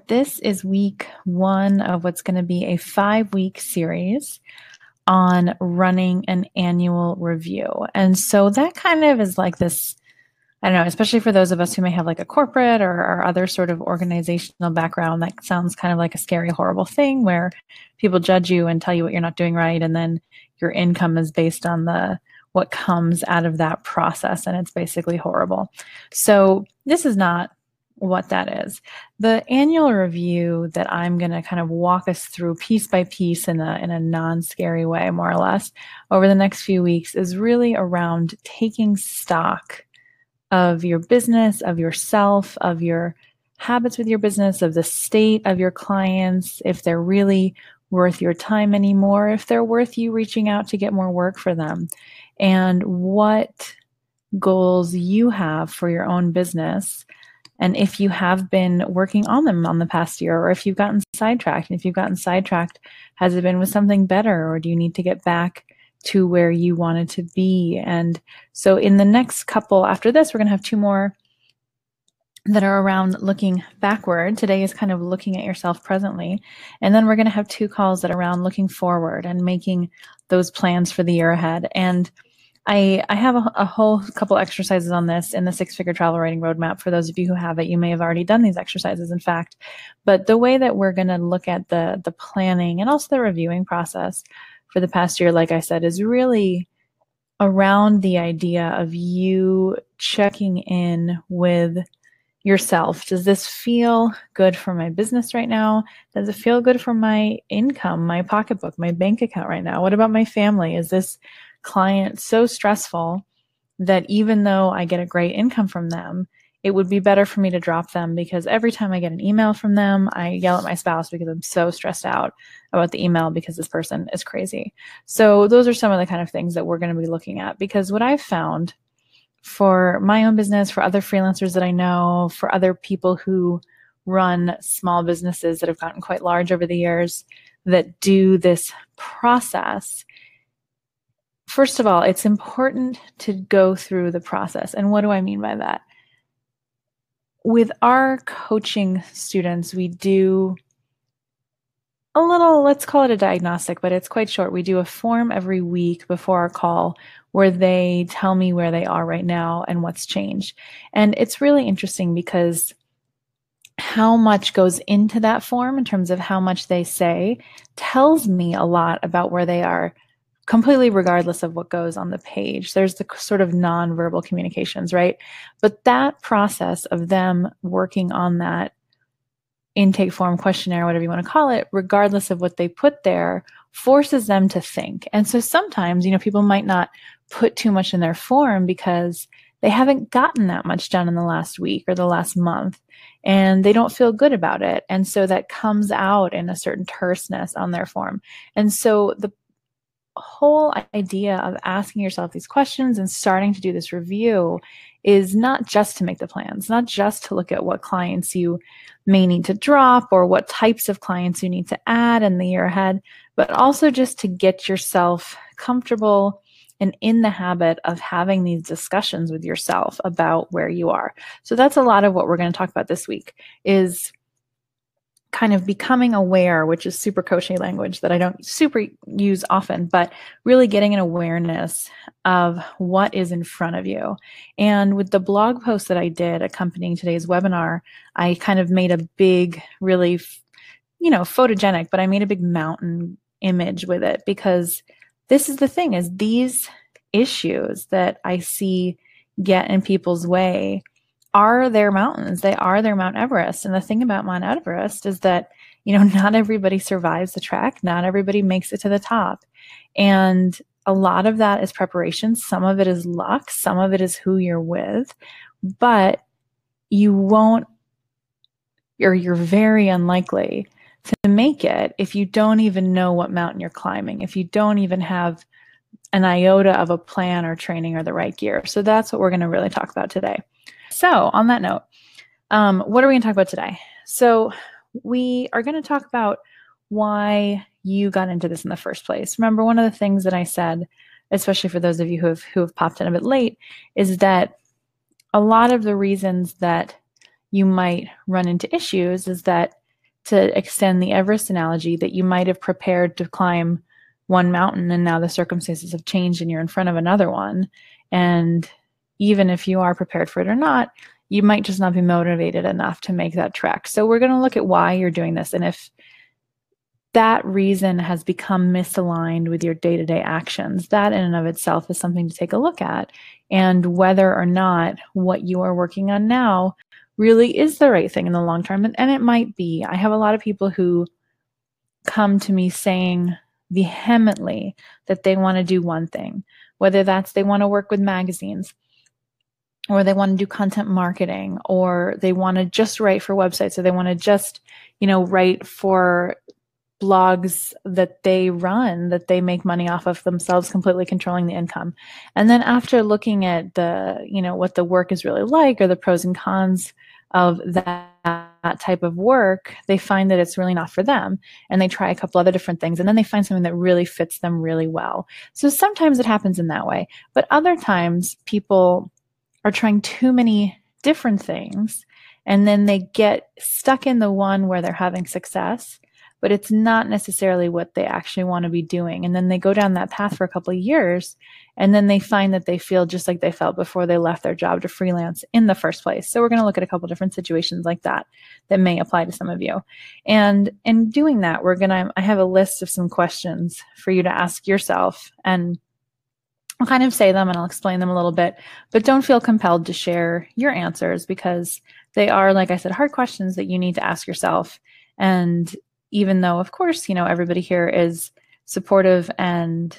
that this is week 1 of what's going to be a 5-week series on running an annual review. And so that kind of is like this, I don't know, especially for those of us who may have like a corporate or other sort of organizational background, that sounds kind of like a scary, horrible thing where people judge you and tell you what you're not doing right. And then your income is based on what comes out of that process. And it's basically horrible. So this is not what that is. The annual review that I'm going to kind of walk us through piece by piece in a non-scary way, more or less, over the next few weeks is really around taking stock of your business, of yourself, of your habits with your business, of the state of your clients, if they're really worth your time anymore, if they're worth you reaching out to get more work for them, and what goals you have for your own business. And if you have been working on them on the past year, or if you've gotten sidetracked, and if you've gotten sidetracked, has it been with something better, or do you need to get back to where you wanted to be? And so in the next couple after this, we're going to have 2 more that are around looking backward. Today is kind of looking at yourself presently. And then we're going to have 2 calls that are around looking forward and making those plans for the year ahead. And I have a whole couple exercises on this in the 6-Figure Travel Writing Roadmap. For those of you who have it, you may have already done these exercises, in fact. But the way that we're going to look at the planning and also the reviewing process for the past year, like I said, is really around the idea of you checking in with yourself. Does this feel good for my business right now? Does it feel good for my income, my pocketbook, my bank account right now? What about my family? Is this client so stressful that even though I get a great income from them, it would be better for me to drop them, because every time I get an email from them, I yell at my spouse because I'm so stressed out about the email because this person is crazy. So those are some of the kind of things that we're going to be looking at, because what I've found for my own business, for other freelancers that I know, for other people who run small businesses that have gotten quite large over the years that do this process, first of all, it's important to go through the process. And what do I mean by that? With our coaching students, we do a little, let's call it a diagnostic, but it's quite short. We do a form every week before our call where they tell me where they are right now and what's changed. And it's really interesting because how much goes into that form in terms of how much they say tells me a lot about where they are, completely regardless of what goes on the page. There's the sort of nonverbal communications, right? But that process of them working on that intake form, questionnaire, whatever you want to call it, regardless of what they put there, forces them to think. And so sometimes, people might not put too much in their form because they haven't gotten that much done in the last week or the last month, and they don't feel good about it. And so that comes out in a certain terseness on their form. And so the whole idea of asking yourself these questions and starting to do this review is not just to make the plans, not just to look at what clients you may need to drop or what types of clients you need to add in the year ahead, but also just to get yourself comfortable and in the habit of having these discussions with yourself about where you are. So that's a lot of what we're going to talk about this week, is kind of becoming aware, which is super coaching language that I don't super use often, but really getting an awareness of what is in front of you. And with the blog post that I did accompanying today's webinar, I kind of made a big, really, photogenic, but I made a big mountain image with it, because this is the thing, is these issues that I see get in people's way are their mountains. They are their Mount Everest. And the thing about Mount Everest is that, not everybody survives the trek. Not everybody makes it to the top. And a lot of that is preparation. Some of it is luck. Some of it is who you're with. But you won't, or you're very unlikely to make it if you don't even know what mountain you're climbing, if you don't even have an iota of a plan or training or the right gear. So that's what we're going to really talk about today. So on that note, what are we going to talk about today? So we are going to talk about why you got into this in the first place. Remember, one of the things that I said, especially for those of you who have popped in a bit late, is that a lot of the reasons that you might run into issues is that to extend the Everest analogy, that you might have prepared to climb one mountain and now the circumstances have changed and you're in front of another one. And even if you are prepared for it or not, you might just not be motivated enough to make that trek. So we're going to look at why you're doing this. And if that reason has become misaligned with your day-to-day actions, that in and of itself is something to take a look at. And whether or not what you are working on now really is the right thing in the long term. And it might be. I have a lot of people who come to me saying vehemently that they want to do one thing, whether that's they want to work with magazines, or they want to do content marketing, or they want to just write for websites, or they want to just, write for blogs that they run, that they make money off of themselves, completely controlling the income. And then after looking at what the work is really like, or the pros and cons of that type of work, they find that it's really not for them. And they try a couple other different things, and then they find something that really fits them really well. So sometimes it happens in that way, but other times people are trying too many different things, and then they get stuck in the one where they're having success, but it's not necessarily what they actually want to be doing. And then they go down that path for a couple of years, and then they find that they feel just like they felt before they left their job to freelance in the first place. So we're going to look at a couple different situations like that may apply to some of you. And in doing that, I have a list of some questions for you to ask yourself, and I'll kind of say them and I'll explain them a little bit, but don't feel compelled to share your answers, because they are, like I said, hard questions that you need to ask yourself. And even though, of course, everybody here is supportive and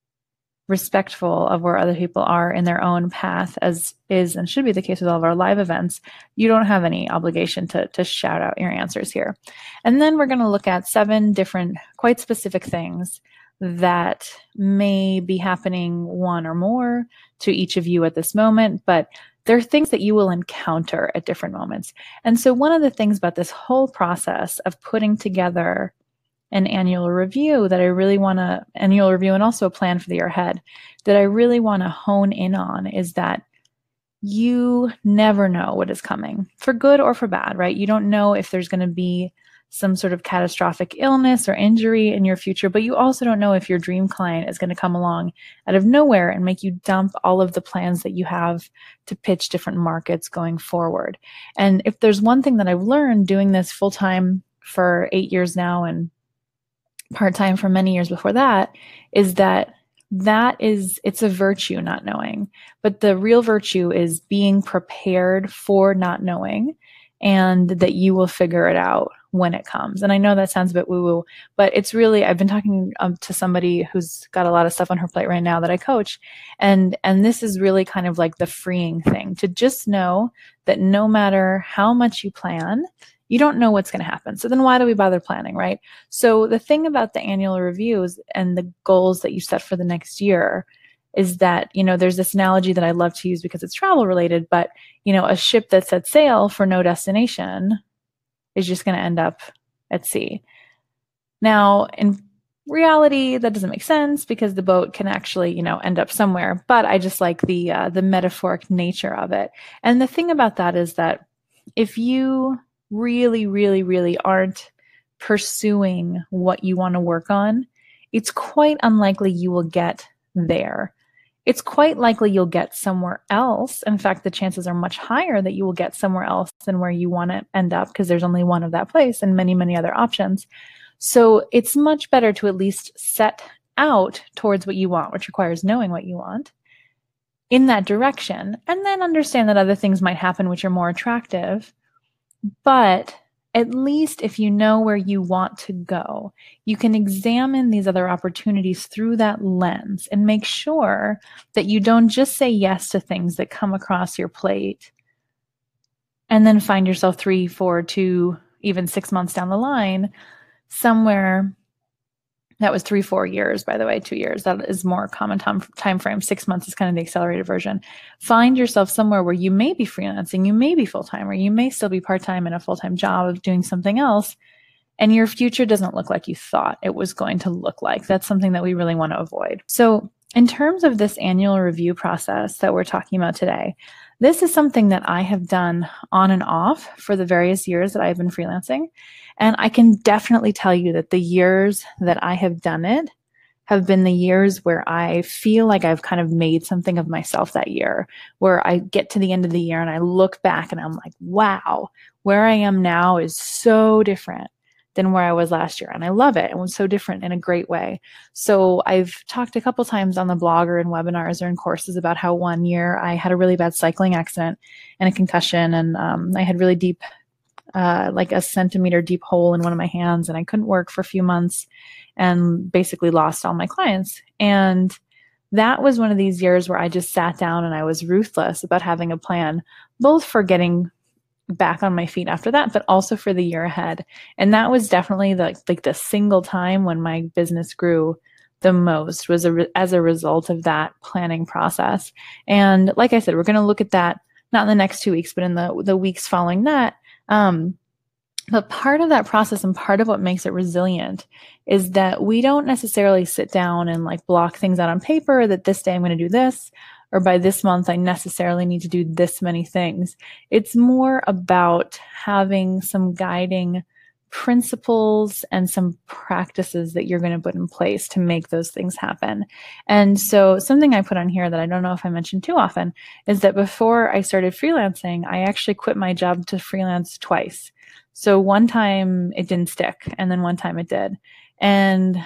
respectful of where other people are in their own path, as is and should be the case with all of our live events, you don't have any obligation to shout out your answers here. And then we're going to look at 7 different, quite specific things that may be happening, one or more, to each of you at this moment, but there are things that you will encounter at different moments. And so one of the things about this whole process of putting together an annual review and also a plan for the year ahead, that I really want to hone in on, is that you never know what is coming, for good or for bad, right? You don't know if there's going to be some sort of catastrophic illness or injury in your future, but you also don't know if your dream client is going to come along out of nowhere and make you dump all of the plans that you have to pitch different markets going forward. And if there's one thing that I've learned doing this full-time for 8 years now and part-time for many years before that, is that it's a virtue, not knowing. But the real virtue is being prepared for not knowing, and that you will figure it out when it comes. And I know that sounds a bit woo-woo, but it's really, I've been talking to somebody who's got a lot of stuff on her plate right now that I coach. And this is really kind of like the freeing thing, to just know that no matter how much you plan, you don't know what's going to happen. So then why do we bother planning, right? So the thing about the annual reviews and the goals that you set for the next year is that, there's this analogy that I love to use because it's travel related, but, a ship that sets sail for no destination is just going to end up at sea. Now, in reality, that doesn't make sense, because the boat can actually, end up somewhere, but I just like the metaphoric nature of it. And the thing about that is that if you really, really, really aren't pursuing what you want to work on, it's quite unlikely you will get there. It's quite likely you'll get somewhere else. In fact, the chances are much higher that you will get somewhere else than where you want to end up, because there's only one of that place and many, many other options. So it's much better to at least set out towards what you want, which requires knowing what you want, in that direction, and then understand that other things might happen which are more attractive. But at least if you know where you want to go, you can examine these other opportunities through that lens and make sure that you don't just say yes to things that come across your plate and then find yourself 3, 4, 2, even 6 months down the line somewhere. That was 3, 4 years, by the way, 2 years. That is more common time frame. 6 months is kind of the accelerated version. Find yourself somewhere where you may be freelancing, you may be full-time, or you may still be part-time in a full-time job of doing something else, and your future doesn't look like you thought it was going to look like. That's something that we really want to avoid. So in terms of this annual review process that we're talking about today, this is something that I have done on and off for the various years that I've been freelancing. And I can definitely tell you that the years that I have done it have been the years where I feel like I've kind of made something of myself that year, where I get to the end of the year and I look back and I'm like, wow, where I am now is so different than where I was last year. And I love it. It was so different in a great way. So I've talked a couple times on the blog or in webinars or in courses about how one year I had a really bad cycling accident and a concussion, and I had really deep, like a centimeter deep hole in one of my hands, and I couldn't work for a few months and basically lost all my clients. And that was one of these years where I just sat down and I was ruthless about having a plan, both for getting back on my feet after that, but also for the year ahead. And that was definitely the single time when my business grew the most, was as a result of that planning process. And like I said, we're going to look at that not in the next 2 weeks, but in the weeks following that. But part of that process and part of what makes it resilient is that we don't necessarily sit down and like block things out on paper that this day I'm going to do this, or by this month I necessarily need to do this many things. It's more about having some guiding principles and some practices that you're going to put in place to make those things happen. And so something I put on here that I don't know if I mentioned too often is that before I started freelancing, I actually quit my job to freelance twice. So one time it didn't stick, and then one time it did. And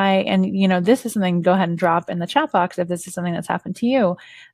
this is something, go ahead and drop in the chat box if this is something that's happened to you.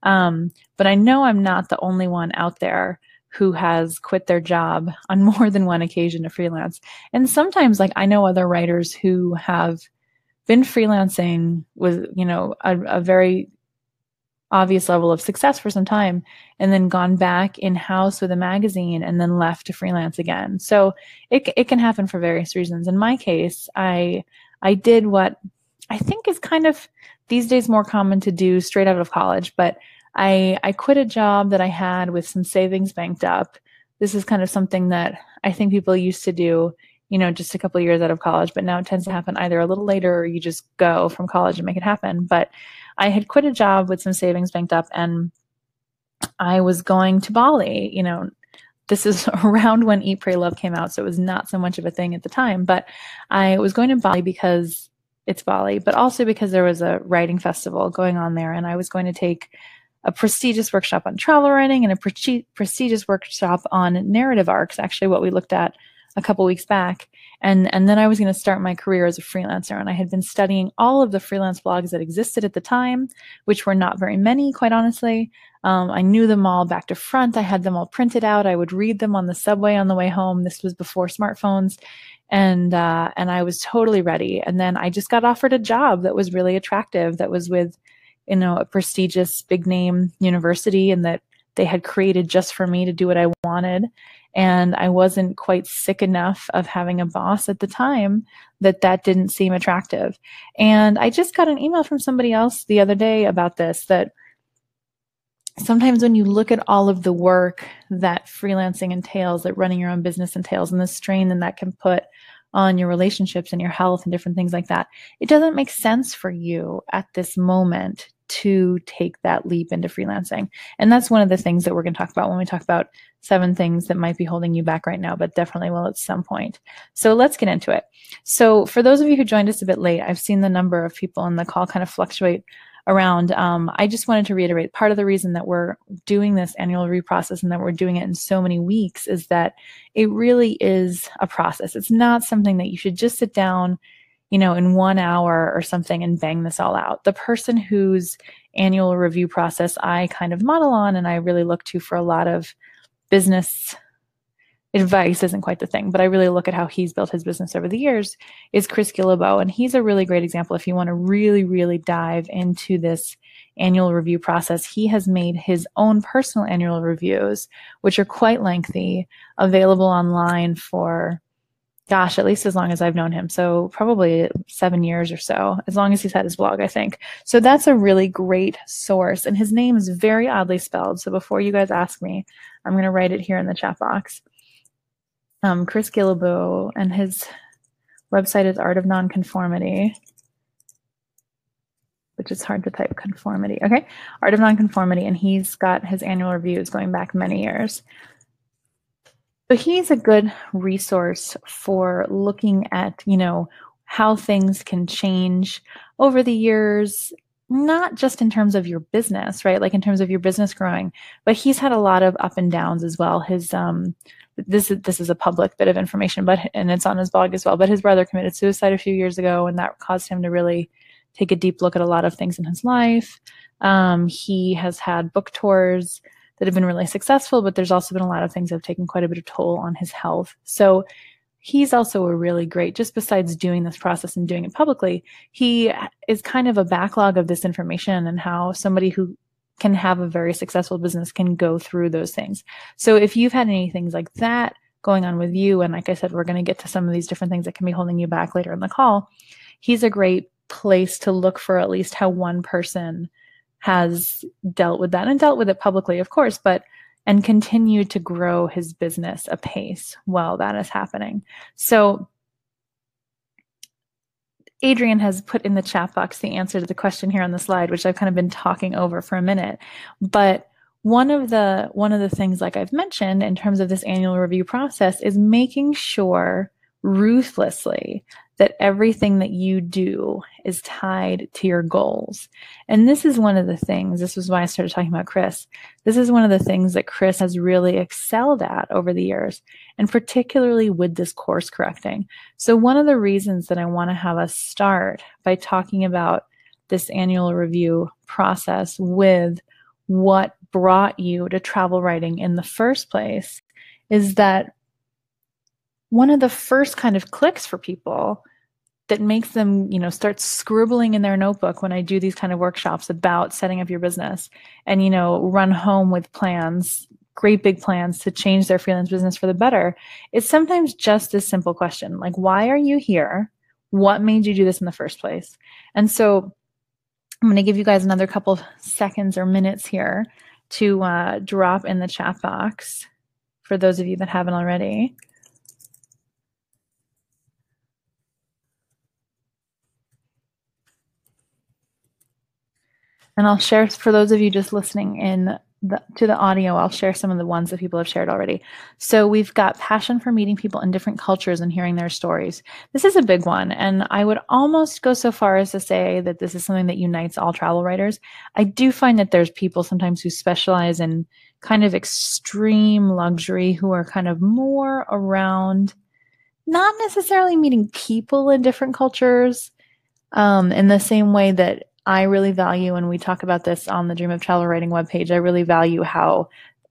But I know I'm not the only one out there who has quit their job on more than one occasion to freelance. And sometimes, like, I know other writers who have been freelancing with, a very obvious level of success for some time, and then gone back in-house with a magazine and then left to freelance again. So it can happen for various reasons. In my case, I did what I think is kind of these days more common to do straight out of college, but I quit a job that I had with some savings banked up. This is kind of something that I think people used to do, just a couple of years out of college, but now it tends to happen either a little later or you just go from college and make it happen. But I had quit a job with some savings banked up, and I was going to Bali. This is around when Eat, Pray, Love came out, so it was not so much of a thing at the time, but I was going to Bali because it's Bali, but also because there was a writing festival going on there, and I was going to take a prestigious workshop on travel writing and a prestigious workshop on narrative arcs, actually what we looked at a couple weeks back. And then I was going to start my career as a freelancer. And I had been studying all of the freelance blogs that existed at the time, which were not very many, quite honestly. I knew them all back to front. I had them all printed out. I would read them on the subway on the way home. This was before smartphones. And I was totally ready. And then I just got offered a job that was really attractive, that was with, a prestigious big name university, and that they had created just for me to do what I wanted. And I wasn't quite sick enough of having a boss at the time that didn't seem attractive. And I just got an email from somebody else the other day about this, that sometimes when you look at all of the work that freelancing entails, that running your own business entails, and the strain that can put on your relationships and your health and different things like that, it doesn't make sense for you at this moment to take that leap into freelancing. And that's one of the things that we're going to talk about when we talk about 7 things that might be holding you back right now, but definitely will at some point. So let's get into it. So for those of you who joined us a bit late, I've seen the number of people in the call kind of fluctuate around. I just wanted to reiterate, part of the reason that we're doing this annual review process and that we're doing it in so many weeks is that it really is a process. It's not something that you should just sit down, in 1 hour or something and bang this all out. The person whose annual review process I kind of model on and I really look to for a lot of business advice isn't quite the thing, but I really look at how he's built his business over the years, is Chris Guillebeau. And he's a really great example if you want to really, really dive into this annual review process. He has made his own personal annual reviews, which are quite lengthy, available online for, gosh, at least as long as I've known him. So probably 7 years or so, as long as he's had his blog, I think. So that's a really great source. And his name is very oddly spelled. So before you guys ask me, I'm going to write it here in the chat box. Chris Guillebeau, and his website is Art of Nonconformity. which is hard to type, conformity. Okay, Art of Nonconformity, and he's got his annual reviews going back many years. So he's a good resource for looking at, how things can change over the years, not just in terms of your business, right? Like in terms of your business growing, but he's had a lot of up and downs as well. His this is a public bit of information, and it's on his blog as well. But his brother committed suicide a few years ago, and that caused him to really take a deep look at a lot of things in his life. He has had book tours that have been really successful, but there's also been a lot of things that have taken quite a bit of toll on his health. So he's also a really great, just besides doing this process and doing it publicly, he is kind of a backlog of this information and how somebody who can have a very successful business can go through those things. So if you've had any things like that going on with you, and like I said, we're going to get to some of these different things that can be holding you back later in the call, he's a great place to look for at least how one person has dealt with that and dealt with it publicly, of course, and continued to grow his business apace while that is happening. So Adrian has put in the chat box the answer to the question here on the slide, which I've kind of been talking over for a minute. But one of the things, like I've mentioned, in terms of this annual review process is making sure ruthlessly that everything that you do is tied to your goals. And this is one of the things, this was why I started talking about Chris. This is one of the things that Chris has really excelled at over the years, and particularly with this course correcting. So one of the reasons that I want to have us start by talking about this annual review process with what brought you to travel writing in the first place is that one of the first kind of clicks for people that makes them, start scribbling in their notebook when I do these kind of workshops about setting up your business and, run home with plans, great big plans to change their freelance business for the better, it's sometimes just this simple question, like, why are you here? What made you do this in the first place? And so I'm going to give you guys another couple seconds or minutes here to drop in the chat box for those of you that haven't already. And I'll share, for those of you just listening to the audio, I'll share some of the ones that people have shared already. So we've got passion for meeting people in different cultures and hearing their stories. This is a big one. And I would almost go so far as to say that this is something that unites all travel writers. I do find that there's people sometimes who specialize in kind of extreme luxury who are kind of more around not necessarily meeting people in different cultures in the same way that I really value, and we talk about this on the Dream of Travel Writing webpage, I really value how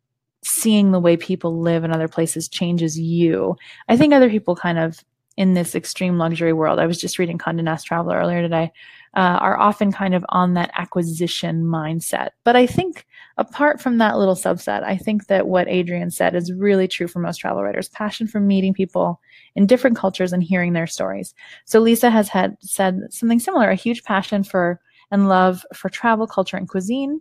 seeing the way people live in other places changes you. I think other people kind of in this extreme luxury world, I was just reading Condé Nast Traveler earlier today, are often kind of on that acquisition mindset. But I think apart from that little subset, I think that what Adrian said is really true for most travel writers, passion for meeting people in different cultures and hearing their stories. So Lisa has said something similar, a huge passion for and love for travel, culture, and cuisine.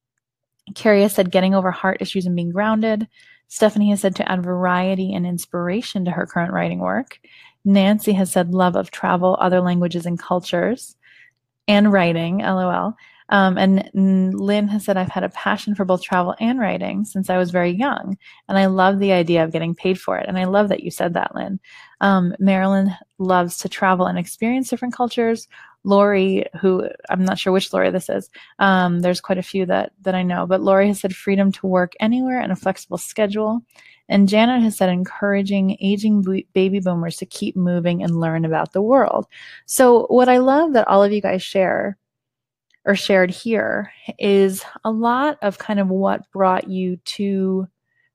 Carrie has said getting over heart issues and being grounded. Stephanie has said to add variety and inspiration to her current writing work. Nancy has said love of travel, other languages and cultures, and writing, LOL. And Lynn has said, I've had a passion for both travel and writing since I was very young, and I love the idea of getting paid for it. And I love that you said that, Lynn. Marilyn loves to travel and experience different cultures. Lori, who I'm not sure which Lori this is, there's quite a few that I know, but Lori has said freedom to work anywhere and a flexible schedule. And Janet has said encouraging aging baby boomers to keep moving and learn about the world. So what I love that all of you guys share or shared here is a lot of kind of what brought you to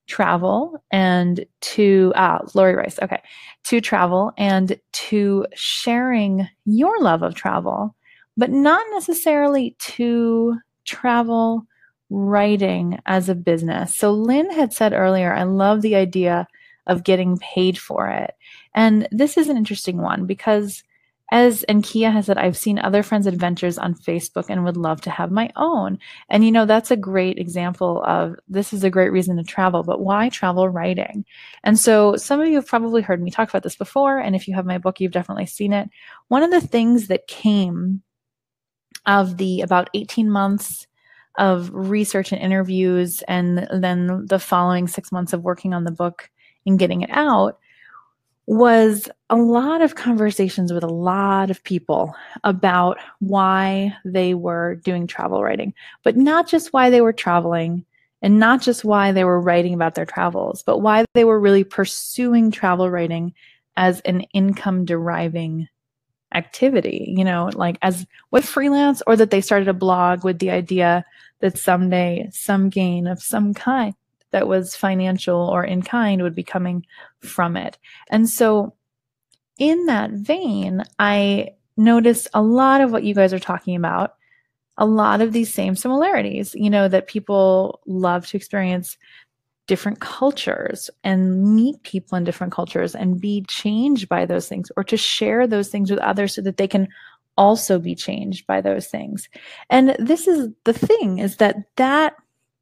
travel and to Lori Rice, okay, to travel and to sharing your love of travel, but not necessarily to travel writing as a business. So Lynn had said earlier, I love the idea of getting paid for it. And this is an interesting one because and Kia has said, I've seen other friends' adventures on Facebook and would love to have my own. And, that's a great example of this is a great reason to travel, but why travel writing? And so some of you have probably heard me talk about this before. And if you have my book, you've definitely seen it. One of the things that came of the about 18 months of research and interviews, and then the following 6 months of working on the book and getting it out, was a lot of conversations with a lot of people about why they were doing travel writing, but not just why they were traveling and not just why they were writing about their travels, but why they were really pursuing travel writing as an income deriving activity, like as with freelance, or that they started a blog with the idea that someday some gain of some kind that was financial or in kind would be coming from it. And so in that vein, I noticed a lot of what you guys are talking about, a lot of these same similarities, that people love to experience different cultures and meet people in different cultures and be changed by those things, or to share those things with others so that they can also be changed by those things. And this is the thing, is that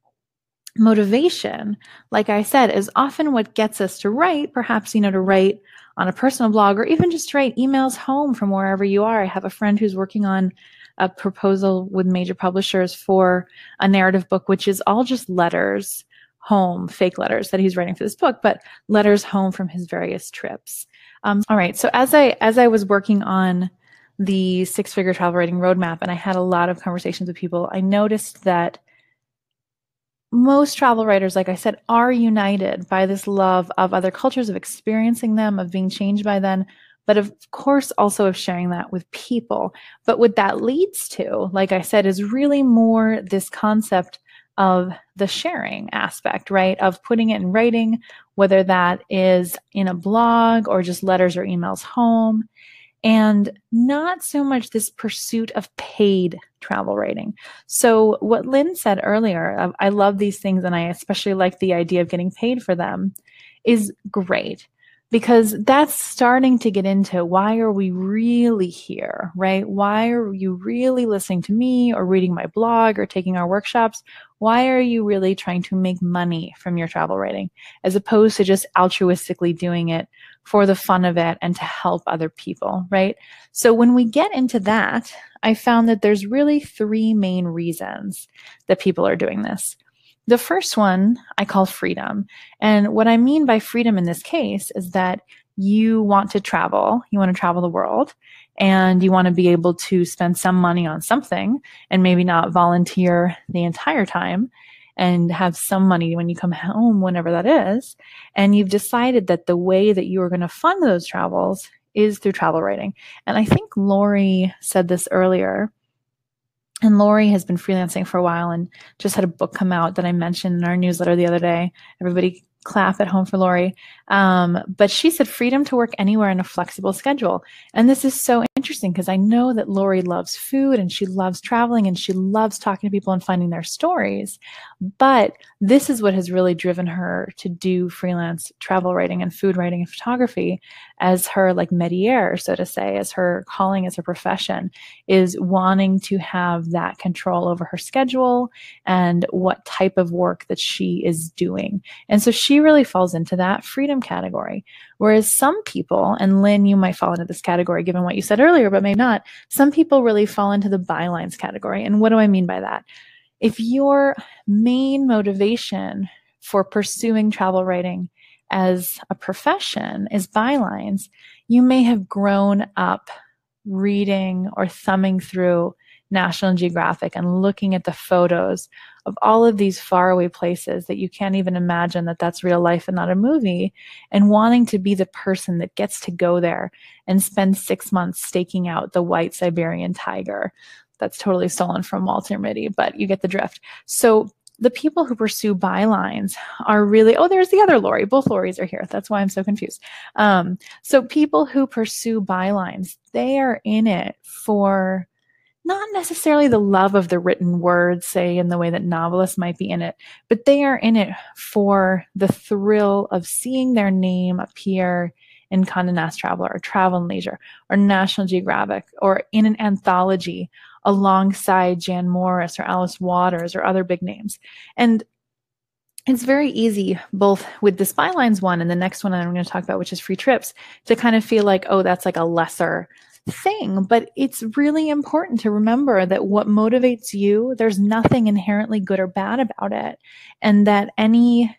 motivation, like I said, is often what gets us to write, perhaps, to write on a personal blog, or even just write emails home from wherever you are. I have a friend who's working on a proposal with major publishers for a narrative book, which is all just letters home, fake letters that he's writing for this book, but letters home from his various trips. All right. So as I was working on the six-figure travel writing roadmap, and I had a lot of conversations with people, I noticed that most travel writers, like I said, are united by this love of other cultures, of experiencing them, of being changed by them, but of course also of sharing that with people. But what that leads to, like I said, is really more this concept of the sharing aspect, right? Of putting it in writing, whether that is in a blog or just letters or emails home. And not so much this pursuit of paid travel writing. So what Lynn said earlier, I love these things, and I especially like the idea of getting paid for them, is great, because that's starting to get into, why are we really here, right? Why are you really listening to me or reading my blog or taking our workshops? Why are you really trying to make money from your travel writing, as opposed to just altruistically doing it for the fun of it and to help other people, right? So when we get into that, I found that there's really three main reasons that people are doing this. The first one I call freedom. And what I mean by freedom in this case is that you want to travel the world, and you want to be able to spend some money on something and maybe not volunteer the entire time, and have some money when you come home, whenever that is. And you've decided that the way that you are going to fund those travels is through travel writing. And I think Lori said this earlier. And Lori has been freelancing for a while and just had a book come out that I mentioned in our newsletter the other day. Everybody clap at home for Lori. But she said freedom to work anywhere in a flexible schedule. And this is so interesting, because I know that Lori loves food and she loves traveling and she loves talking to people and finding their stories. But this is what has really driven her to do freelance travel writing and food writing and photography as her métier, so to say, as her calling, as her profession, is wanting to have that control over her schedule and what type of work that she is doing. And so she really falls into that freedom category. Whereas some people, and Lynn, you might fall into this category given what you said earlier, but maybe not, some people really fall into the bylines category. And what do I mean by that? If your main motivation for pursuing travel writing as a profession is bylines, you may have grown up reading or thumbing through National Geographic and looking at the photos of all of these faraway places that you can't even imagine that that's real life and not a movie, and wanting to be the person that gets to go there and spend 6 months staking out the white Siberian tiger. That's totally stolen from Walter Mitty, but you get the drift. So the people who pursue bylines are really, oh, there's the other Lori. Both Loris are here. That's why I'm so confused. So people who pursue bylines, they are in it for not necessarily the love of the written word, say, in the way that novelists might be in it, but they are in it for the thrill of seeing their name appear in Condé Nast Traveler or Travel and Leisure or National Geographic or in an anthology alongside Jan Morris or Alice Waters or other big names. And it's very easy, both with this bylines one and the next one that I'm going to talk about, which is free trips, to kind of feel like, oh, that's like a lesser thing, but it's really important to remember that what motivates you, there's nothing inherently good or bad about it. And that any,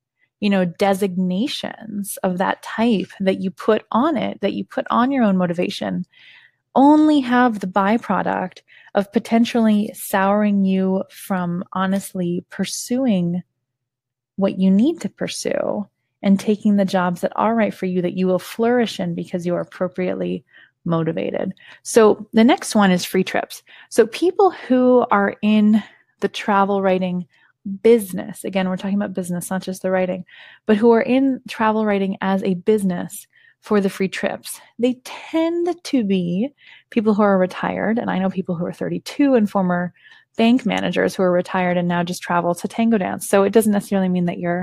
designations of that type that you put on it, that you put on your own motivation, only have the byproduct of potentially souring you from honestly pursuing what you need to pursue and taking the jobs that are right for you, that you will flourish in because you are appropriately motivated. So the next one is free trips. So people who are in the travel writing business, again, we're talking about business, not just the writing, but who are in travel writing as a business for the free trips, they tend to be people who are retired. And I know people who are 32 and former bank managers who are retired and now just travel to tango dance. So it doesn't necessarily mean that you're,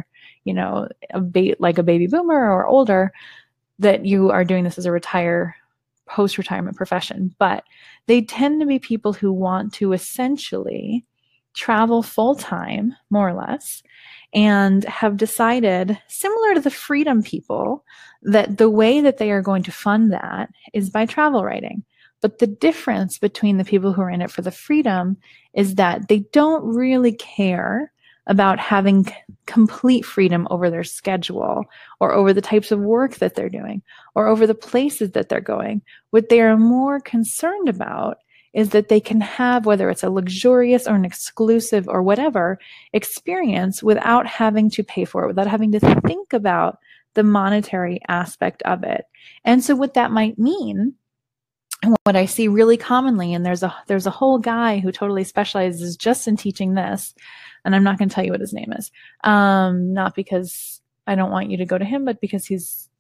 like a baby boomer or older, that you are doing this as a post-retirement profession. But they tend to be people who want to essentially travel full-time, more or less, and have decided, similar to the freedom people, that the way that they are going to fund that is by travel writing. But the difference between the people who are in it for the freedom is that they don't really care about having complete freedom over their schedule or over the types of work that they're doing or over the places that they're going. What they are more concerned about is that they can have, whether it's a luxurious or an exclusive or whatever experience, without having to pay for it, without having to think about the monetary aspect of it. And so what that might mean, what I see really commonly, and there's a whole guy who totally specializes just in teaching this, and I'm not going to tell you what his name is, not because I don't want you to go to him, but because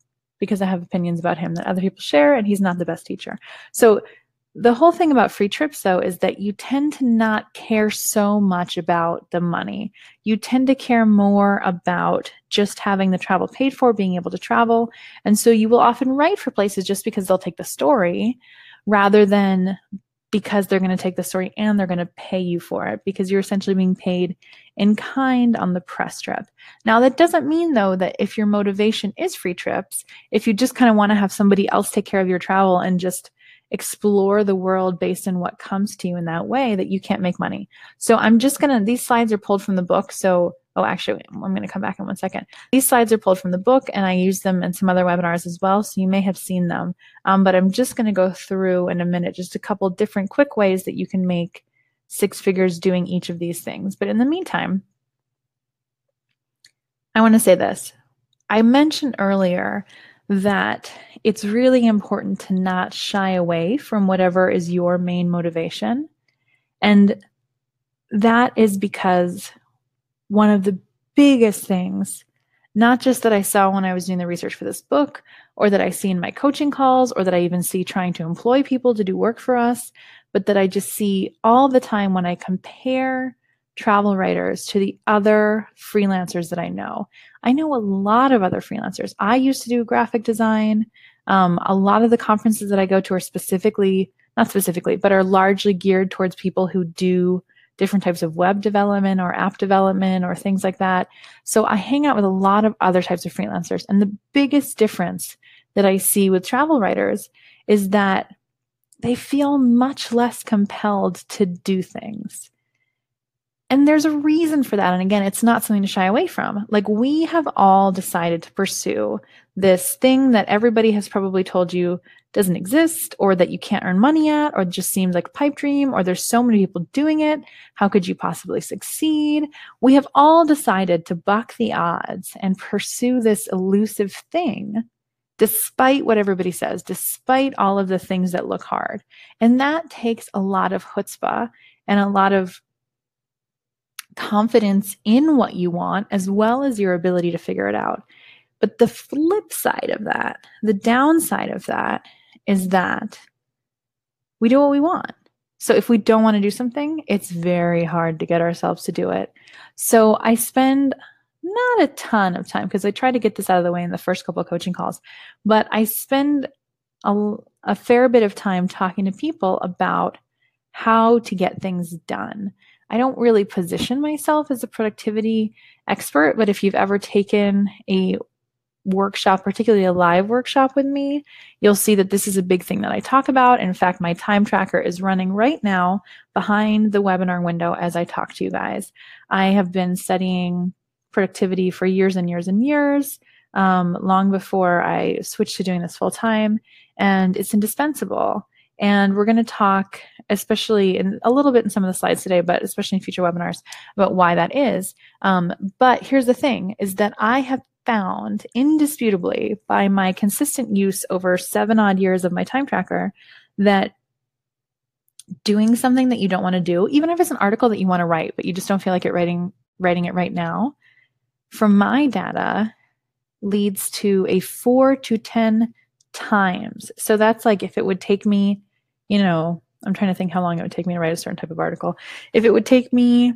I have opinions about him that other people share, and he's not the best teacher. So the whole thing about free trips, though, is that you tend to not care so much about the money. You tend to care more about just having the travel paid for, being able to travel. And so you will often write for places just because they'll take the story, rather than because they're going to take the story and they're going to pay you for it, because you're essentially being paid in kind on the press trip. Now, that doesn't mean, though, that if your motivation is free trips, if you just kind of want to have somebody else take care of your travel and just explore the world based on what comes to you in that way, that you can't make money. So these slides are pulled from the book. Actually, I'm going to come back in 1 second. These slides are pulled from the book, and I use them in some other webinars as well, so you may have seen them. But I'm just going to go through in a minute just a couple different quick ways that you can make six figures doing each of these things. But in the meantime, I want to say this. I mentioned earlier that it's really important to not shy away from whatever is your main motivation. And that is because one of the biggest things, not just that I saw when I was doing the research for this book, or that I see in my coaching calls, or that I even see trying to employ people to do work for us, but that I just see all the time when I compare travel writers to the other freelancers that I know. I know a lot of other freelancers. I used to do graphic design. A lot of the conferences that I go to are not specifically, but are largely geared towards people who do different types of web development or app development or things like that. So I hang out with a lot of other types of freelancers. And the biggest difference that I see with travel writers is that they feel much less compelled to do things. And there's a reason for that. And again, it's not something to shy away from. Like, we have all decided to pursue this thing that everybody has probably told you doesn't exist, or that you can't earn money at, or just seems like a pipe dream, or there's so many people doing it. How could you possibly succeed? We have all decided to buck the odds and pursue this elusive thing, despite what everybody says, despite all of the things that look hard. And that takes a lot of chutzpah and a lot of confidence in what you want, as well as your ability to figure it out. But the flip side of that, the downside of that, is that we do what we want. So if we don't want to do something, it's very hard to get ourselves to do it. So I spend not a ton of time, because I try to get this out of the way in the first couple of coaching calls, but I spend a fair bit of time talking to people about how to get things done. I don't really position myself as a productivity expert, but if you've ever taken a workshop, particularly a live workshop with me, you'll see that this is a big thing that I talk about. In fact, my time tracker is running right now behind the webinar window as I talk to you guys. I have been studying productivity for years and years and years, long before I switched to doing this full time, and it's indispensable. And we're going to talk, especially in a little bit in some of the slides today, but especially in future webinars, about why that is. But here's the thing, is that I have found indisputably by my consistent use over 7 odd years of my time tracker that doing something that you don't want to do, even if it's an article that you want to write, but you just don't feel like writing it right now, from my data, leads to a 4 to 10 times. So that's like if it would take me, I'm trying to think how long it would take me to write a certain type of article. If it would take me,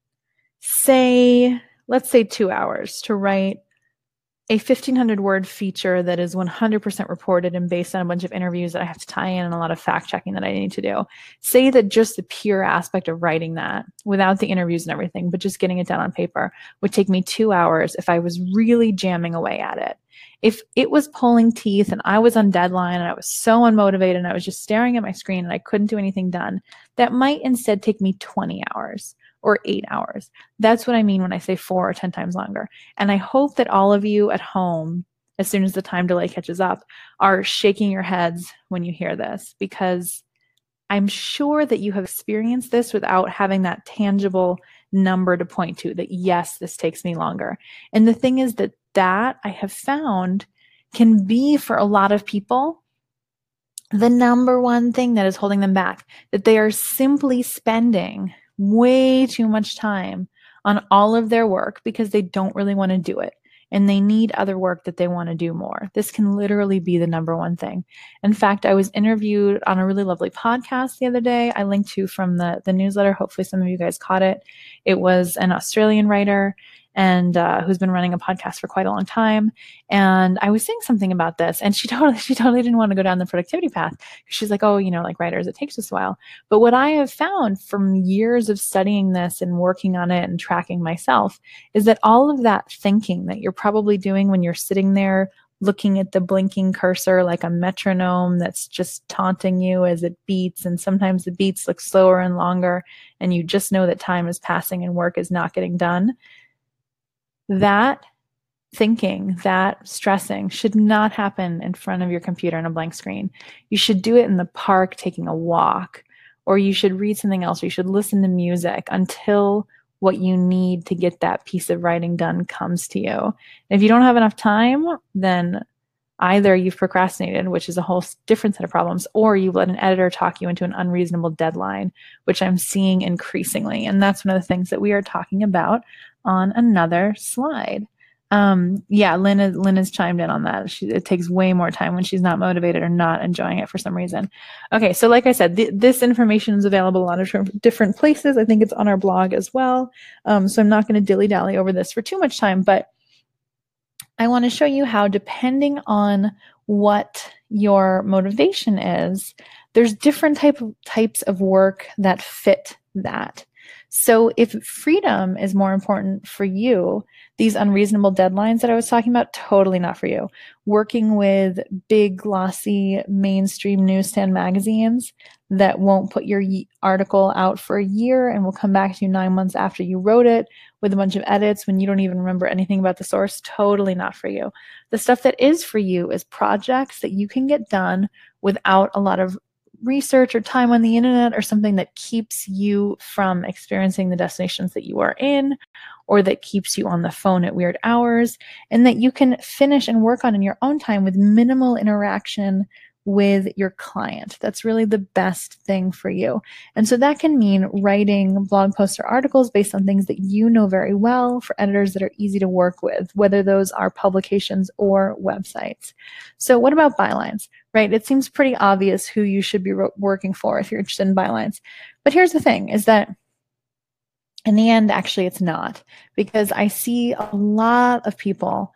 let's say 2 hours to write a 1,500 word feature that is 100% reported and based on a bunch of interviews that I have to tie in and a lot of fact checking that I need to do. Say that just the pure aspect of writing that without the interviews and everything, but just getting it down on paper would take me 2 hours if I was really jamming away at it. If it was pulling teeth and I was on deadline and I was so unmotivated and I was just staring at my screen and I couldn't do anything done, that might instead take me 20 hours or 8 hours. That's what I mean when I say 4 or 10 times longer. And I hope that all of you at home, as soon as the time delay catches up, are shaking your heads when you hear this, because I'm sure that you have experienced this without having that tangible number to point to, that yes, this takes me longer. And the thing is that I have found can be, for a lot of people, the number one thing that is holding them back, that they are simply spending way too much time on all of their work because they don't really want to do it and they need other work that they want to do more. This can literally be the number one thing. In fact, I was interviewed on a really lovely podcast the other day. I linked to from the newsletter. Hopefully some of you guys caught it. It was an Australian writer and who's been running a podcast for quite a long time. And I was saying something about this, and she totally didn't want to go down the productivity path. She's like, oh, like writers, it takes us a while. But what I have found from years of studying this and working on it and tracking myself is that all of that thinking that you're probably doing when you're sitting there looking at the blinking cursor like a metronome that's just taunting you as it beats, and sometimes the beats look slower and longer, and you just know that time is passing and work is not getting done. That thinking, that stressing should not happen in front of your computer on a blank screen. You should do it in the park taking a walk, or you should read something else, or you should listen to music until what you need to get that piece of writing done comes to you. And if you don't have enough time, then either you've procrastinated, which is a whole different set of problems, or you've let an editor talk you into an unreasonable deadline, which I'm seeing increasingly. And that's one of the things that we are talking about on another slide. Yeah, Lynn has chimed in on that. It takes way more time when she's not motivated or not enjoying it for some reason. Okay, so like I said, this information is available a lot of different places. I think it's on our blog as well. So I'm not going to dilly-dally over this for too much time, but I want to show you how, depending on what your motivation is, there's different types of work that fit that. So if freedom is more important for you, these unreasonable deadlines that I was talking about, totally not for you. Working with big, glossy, mainstream newsstand magazines that won't put your article out for a year and will come back to you 9 months after you wrote it with a bunch of edits when you don't even remember anything about the source, totally not for you. The stuff that is for you is projects that you can get done without a lot of research or time on the internet, or something that keeps you from experiencing the destinations that you are in, or that keeps you on the phone at weird hours, and that you can finish and work on in your own time with minimal interaction with your client. That's really the best thing for you. And so that can mean writing blog posts or articles based on things that you know very well for editors that are easy to work with, whether those are publications or websites. So what about bylines, right? It seems pretty obvious who you should be working for if you're interested in bylines. But here's the thing, is that in the end, actually, it's not, because I see a lot of people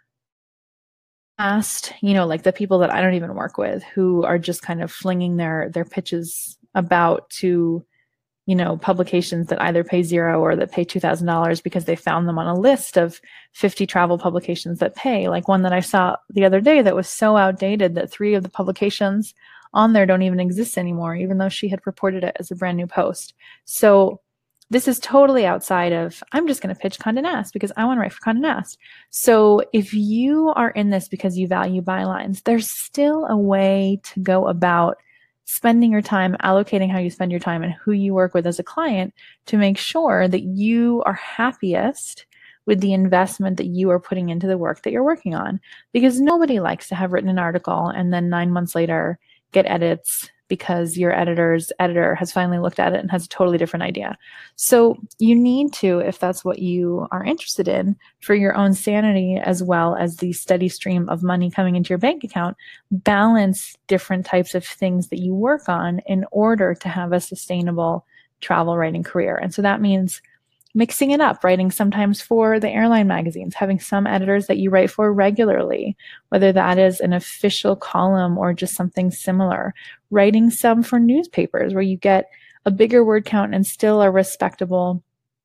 past, like the people that I don't even work with, who are just kind of flinging their pitches about to publications that either pay $0 or that pay $2,000 because they found them on a list of 50 travel publications that pay. Like one that I saw the other day that was so outdated that 3 of the publications on there don't even exist anymore, even though she had reported it as a brand new post. So this is totally outside of, I'm just going to pitch Condé Nast because I want to write for Condé Nast. So if you are in this because you value bylines, there's still a way to go about spending your time, allocating how you spend your time and who you work with as a client to make sure that you are happiest with the investment that you are putting into the work that you're working on. Because nobody likes to have written an article and then 9 months later get edits because your editor's editor has finally looked at it and has a totally different idea. So you need to, if that's what you are interested in, for your own sanity as well as the steady stream of money coming into your bank account, balance different types of things that you work on in order to have a sustainable travel writing career. And so that means mixing it up, writing sometimes for the airline magazines, having some editors that you write for regularly, whether that is an official column or just something similar, writing some for newspapers where you get a bigger word count and still a respectable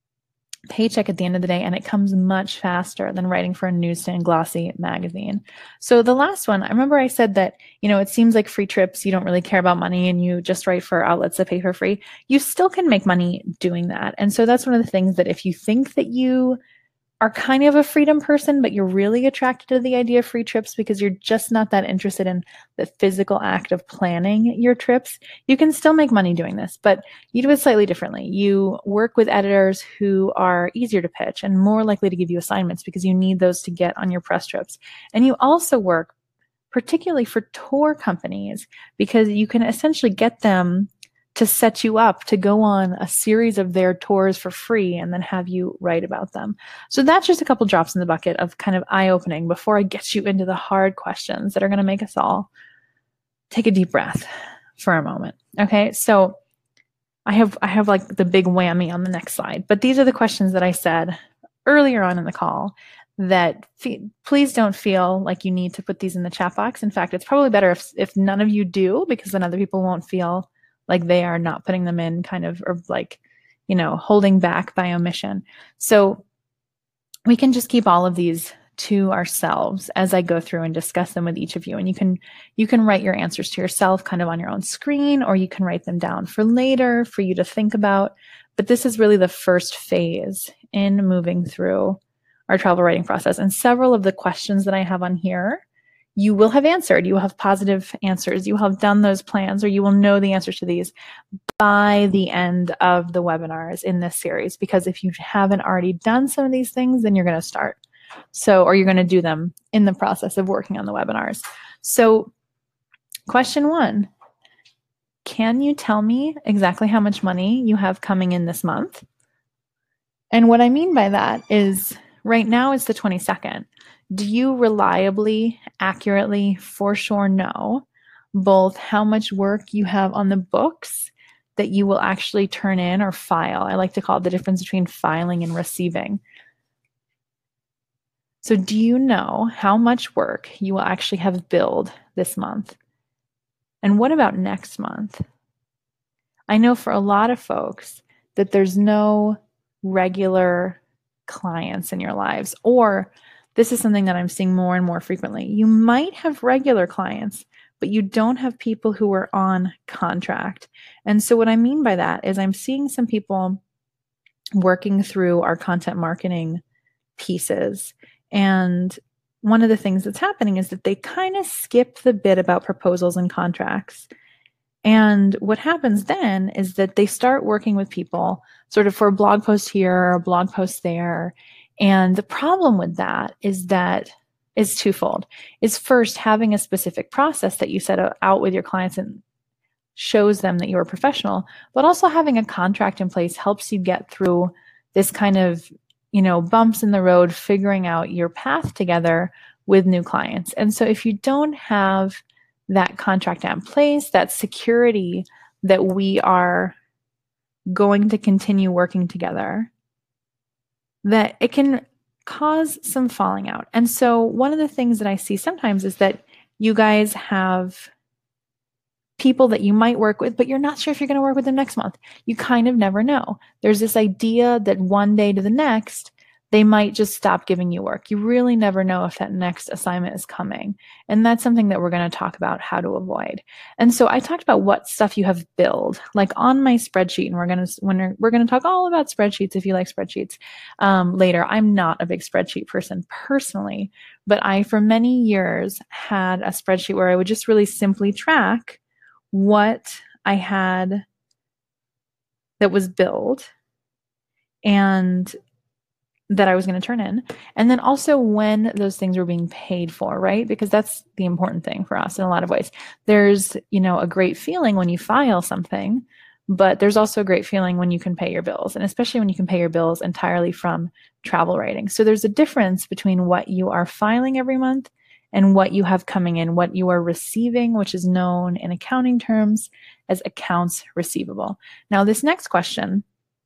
paycheck at the end of the day, and it comes much faster than writing for a newsstand glossy magazine. So the last one, I remember I said that, it seems like free trips, you don't really care about money and you just write for outlets that pay for free. You still can make money doing that. And so that's one of the things that if you think that you are kind of a freedom person, but you're really attracted to the idea of free trips because you're just not that interested in the physical act of planning your trips, you can still make money doing this, but you do it slightly differently. You work with editors who are easier to pitch and more likely to give you assignments because you need those to get on your press trips. And you also work particularly for tour companies because you can essentially get them to set you up to go on a series of their tours for free and then have you write about them. So that's just a couple drops in the bucket of kind of eye-opening before I get you into the hard questions that are going to make us all take a deep breath for a moment. Okay, so I have like the big whammy on the next slide, but these are the questions that I said earlier on in the call that please don't feel like you need to put these in the chat box. In fact, it's probably better if none of you do, because then other people won't feel like they are not putting them in kind of, or like, holding back by omission. So we can just keep all of these to ourselves as I go through and discuss them with each of you. And you can write your answers to yourself kind of on your own screen, or you can write them down for later for you to think about. But this is really the first phase in moving through our travel writing process. And several of the questions that I have on here, you will have answered. You will have positive answers. You will have done those plans, or you will know the answers to these by the end of the webinars in this series. Because if you haven't already done some of these things, then you're going to start. Or you're going to do them in the process of working on the webinars. So question 1, can you tell me exactly how much money you have coming in this month? And what I mean by that is right now is the 22nd. Do you reliably, accurately, for sure know both how much work you have on the books that you will actually turn in or file? I like to call it the difference between filing and receiving. So do you know how much work you will actually have billed this month? And what about next month? I know for a lot of folks that there's no regular clients in your lives, or this is something that I'm seeing more and more frequently. You might have regular clients, but you don't have people who are on contract. And so what I mean by that is I'm seeing some people working through our content marketing pieces. And one of the things that's happening is that they kind of skip the bit about proposals and contracts. And what happens then is that they start working with people sort of for a blog post here or a blog post there. And the problem with that is twofold. Is first, having a specific process that you set out with your clients and shows them that you're a professional, but also having a contract in place helps you get through this kind of, bumps in the road, figuring out your path together with new clients. And so if you don't have that contract in place, that security that we are going to continue working together, that it can cause some falling out. And so one of the things that I see sometimes is that you guys have people that you might work with, but you're not sure if you're going to work with them next month. You kind of never know. There's this idea that one day to the next, they might just stop giving you work. You really never know if that next assignment is coming. And that's something that we're going to talk about how to avoid. And so I talked about what stuff you have billed, like on my spreadsheet, and we're going to talk all about spreadsheets if you like spreadsheets later. I'm not a big spreadsheet person personally, but I, for many years, had a spreadsheet where I would just really simply track what I had that was billed and that I was going to turn in. And then also when those things were being paid for, right? Because that's the important thing for us in a lot of ways. There's, a great feeling when you file something, but there's also a great feeling when you can pay your bills, and especially when you can pay your bills entirely from travel writing. So there's a difference between what you are filing every month and what you have coming in, what you are receiving, which is known in accounting terms as accounts receivable. Now, this next question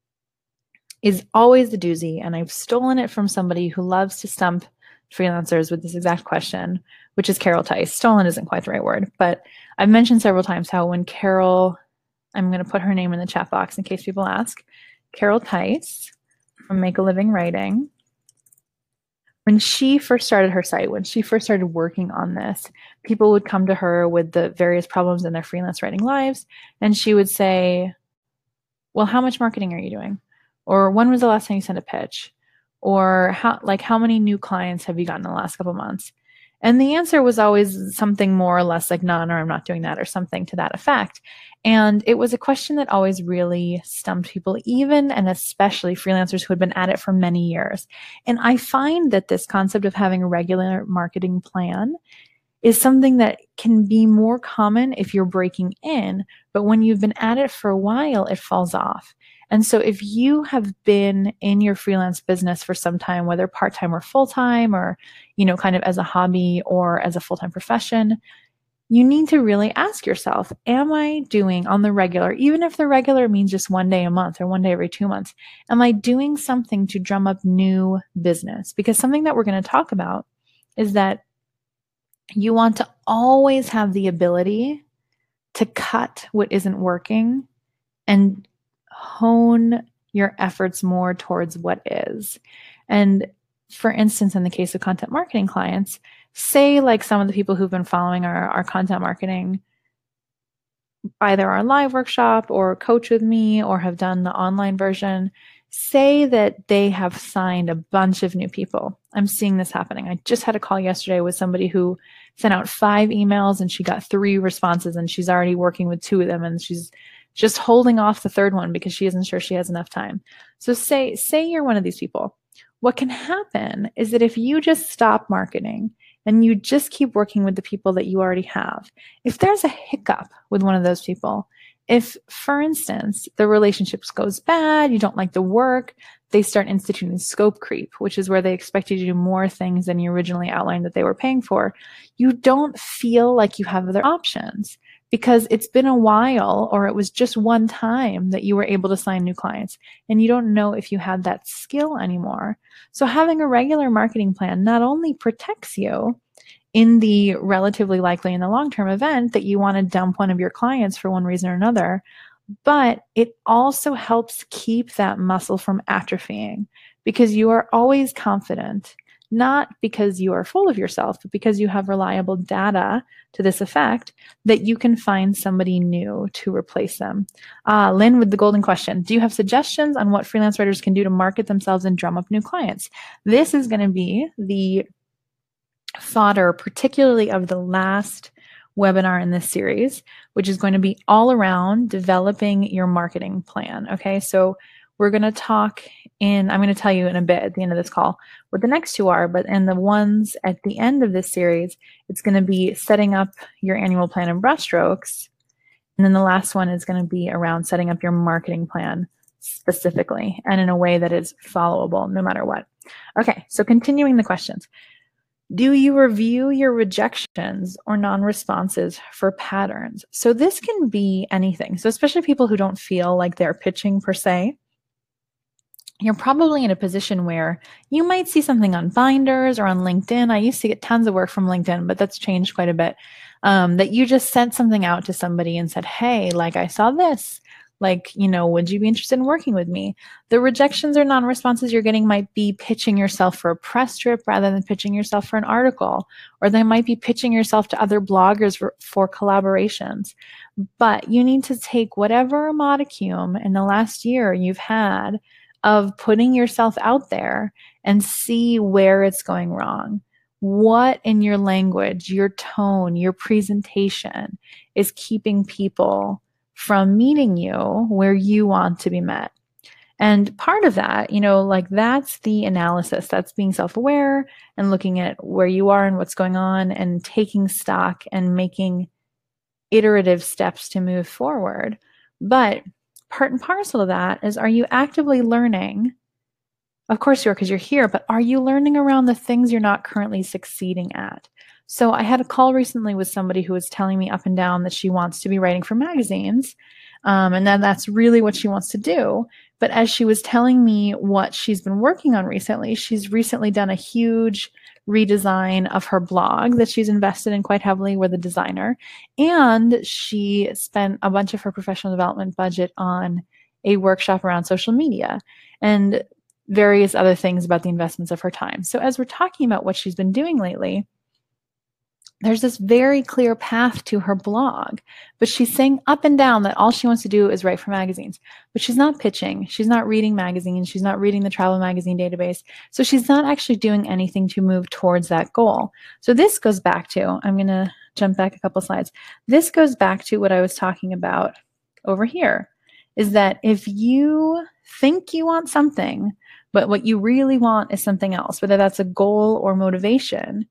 is always the doozy, and I've stolen it from somebody who loves to stump freelancers with this exact question, which is Carol Tice. Stolen isn't quite the right word, but I've mentioned several times how when Carol, I'm going to put her name in the chat box in case people ask, Carol Tice from Make a Living Writing, when she first started her site, when she first started working on this, people would come to her with the various problems in their freelance writing lives, and she would say, well, how much marketing are you doing? Or when was the last time you sent a pitch? Or how many new clients have you gotten in the last couple of months? And the answer was always something more or less like none, or I'm not doing that, or something to that effect. And it was a question that always really stumped people, even and especially freelancers who had been at it for many years. And I find that this concept of having a regular marketing plan is something that can be more common if you're breaking in, but when you've been at it for a while, it falls off. And so if you have been in your freelance business for some time, whether part-time or full-time, or, kind of as a hobby or as a full-time profession, you need to really ask yourself, am I doing on the regular, even if the regular means just one day a month or one day every 2 months, am I doing something to drum up new business? Because something that we're going to talk about is that you want to always have the ability to cut what isn't working and hone your efforts more towards what is. And for instance, in the case of content marketing clients, say like some of the people who've been following our content marketing, either our live workshop or coach with me or have done the online version, say that they have signed a bunch of new people. I'm seeing this happening. I just had a call yesterday with somebody who sent out 5 emails and she got 3 responses, and she's already working with 2 of them, and she's just holding off the 3rd one because she isn't sure she has enough time. So say you're one of these people. What can happen is that if you just stop marketing and you just keep working with the people that you already have, if there's a hiccup with one of those people, if, for instance, the relationship goes bad, you don't like the work, they start instituting scope creep, which is where they expect you to do more things than you originally outlined that they were paying for, you don't feel like you have other options. Because it's been a while, or it was just one time that you were able to sign new clients, and you don't know if you have that skill anymore. So having a regular marketing plan not only protects you in the relatively likely in the long-term event that you want to dump one of your clients for one reason or another, but it also helps keep that muscle from atrophying, because you are always confident, not because you are full of yourself, but because you have reliable data to this effect that you can find somebody new to replace them. Lynn with the golden question. Do you have suggestions on what freelance writers can do to market themselves and drum up new clients? This is going to be the fodder, particularly of the last webinar in this series, which is going to be all around developing your marketing plan. Okay, so we're going to talk I'm going to tell you in a bit at the end of this call what the next 2 are, but in the ones at the end of this series, it's going to be setting up your annual plan in brushstrokes. And then the last one is going to be around setting up your marketing plan specifically and in a way that is followable no matter what. Okay, so continuing the questions. Do you review your rejections or non-responses for patterns? So this can be anything. So especially people who don't feel like they're pitching per se. you're probably in a position where you might see something on Binders or on LinkedIn. I used to get tons of work from LinkedIn, but that's changed quite a bit. That you just sent something out to somebody and said, hey, like I saw this. Like, would you be interested in working with me? The rejections or non responses you're getting might be pitching yourself for a press trip rather than pitching yourself for an article, or they might be pitching yourself to other bloggers for collaborations. But you need to take whatever modicum in the last year you've had of putting yourself out there and see where it's going wrong. What in your language, your tone, your presentation is keeping people from meeting you where you want to be met? And part of that, like that's the analysis, that's being self aware and looking at where you are and what's going on and taking stock and making iterative steps to move forward. But part and parcel of that is, are you actively learning? Of course you are, because you're here, but are you learning around the things you're not currently succeeding at? So I had a call recently with somebody who was telling me up and down that she wants to be writing for magazines, and then that's really what she wants to do. But as she was telling me what she's been working on recently, she's recently done a huge redesign of her blog that she's invested in quite heavily with a designer. And she spent a bunch of her professional development budget on a workshop around social media and various other things about the investments of her time. So as we're talking about what she's been doing lately, there's this very clear path to her blog, but she's saying up and down that all she wants to do is write for magazines, but she's not pitching. She's not reading magazines. She's not reading the travel magazine database. So she's not actually doing anything to move towards that goal. So this goes back to, I'm going to jump back a couple slides. This goes back to what I was talking about over here, is that if you think you want something, but what you really want is something else, whether that's a goal or motivation,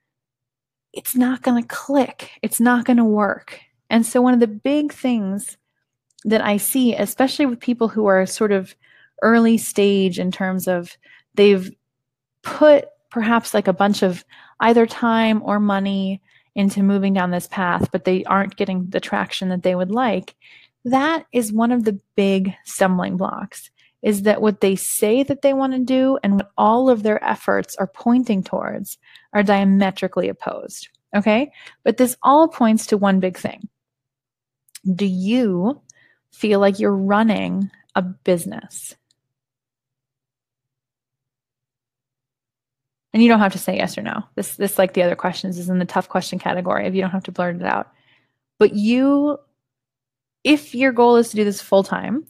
it's not going to click. It's not going to work. And so one of the big things that I see, especially with people who are sort of early stage in terms of they've put perhaps like a bunch of either time or money into moving down this path, but they aren't getting the traction that they would like, that is one of the big stumbling blocks, is that what they say that they want to do and what all of their efforts are pointing towards are diametrically opposed. Okay? But this all points to one big thing. Do you feel like you're running a business? And you don't have to say yes or no. This like the other questions, is in the tough question category if you don't have to blurt it out. But if your goal is to do this full time,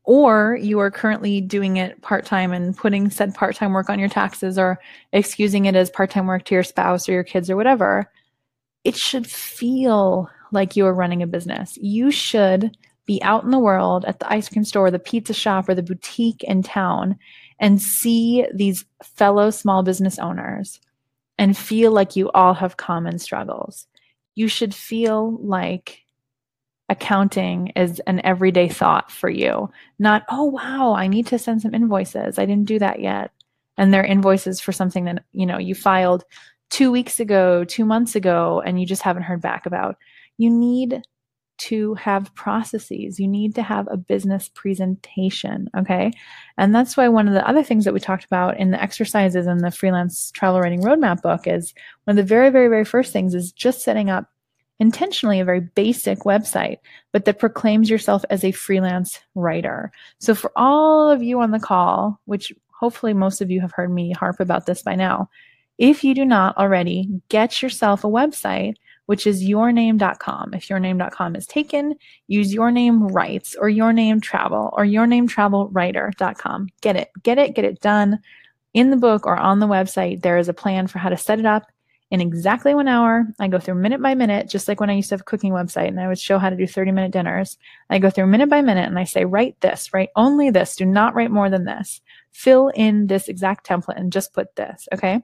or you are currently doing it part-time and putting said part-time work on your taxes or excusing it as part-time work to your spouse or your kids or whatever, it should feel like you are running a business. You should be out in the world at the ice cream store, the pizza shop, or the boutique in town and see these fellow small business owners and feel like you all have common struggles. You should feel like accounting is an everyday thought for you, not, oh, wow, I need to send some invoices. I didn't do that yet. And they're invoices for something that, you filed 2 weeks ago, 2 months ago, and you just haven't heard back about. You need to have processes. You need to have a business presentation. Okay. And that's why one of the other things that we talked about in the exercises in the freelance travel writing roadmap book is one of the very, very, very first things is just setting up intentionally a very basic website, but that proclaims yourself as a freelance writer. So for all of you on the call, which hopefully most of you have heard me harp about this by now, if you do not already, get yourself a website, which is yourname.com. If yourname.com is taken, use Your Name Writes or Your Name Travel or yournametravelwriter.com. Get it done. In the book or on the website, there is a plan for how to set it up in exactly 1 hour. I go through minute by minute, just like when I used to have a cooking website and I would show how to do 30-minute dinners. I go through minute by minute and I say, write this, write only this, do not write more than this. Fill in this exact template and just put this, okay?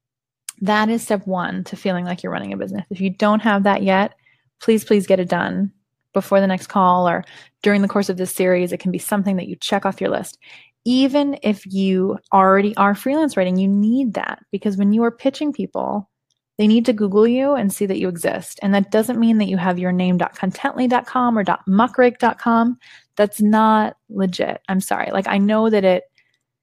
That is step one to feeling like you're running a business. If you don't have that yet, please get it done before the next call or during the course of this series. It can be something that you check off your list. Even if you already are freelance writing, you need that, because when you are pitching people, they need to Google you and see that you exist. And that doesn't mean that you have your name.contently.com or .muckrake.com. That's not legit. I'm sorry. Like, I know that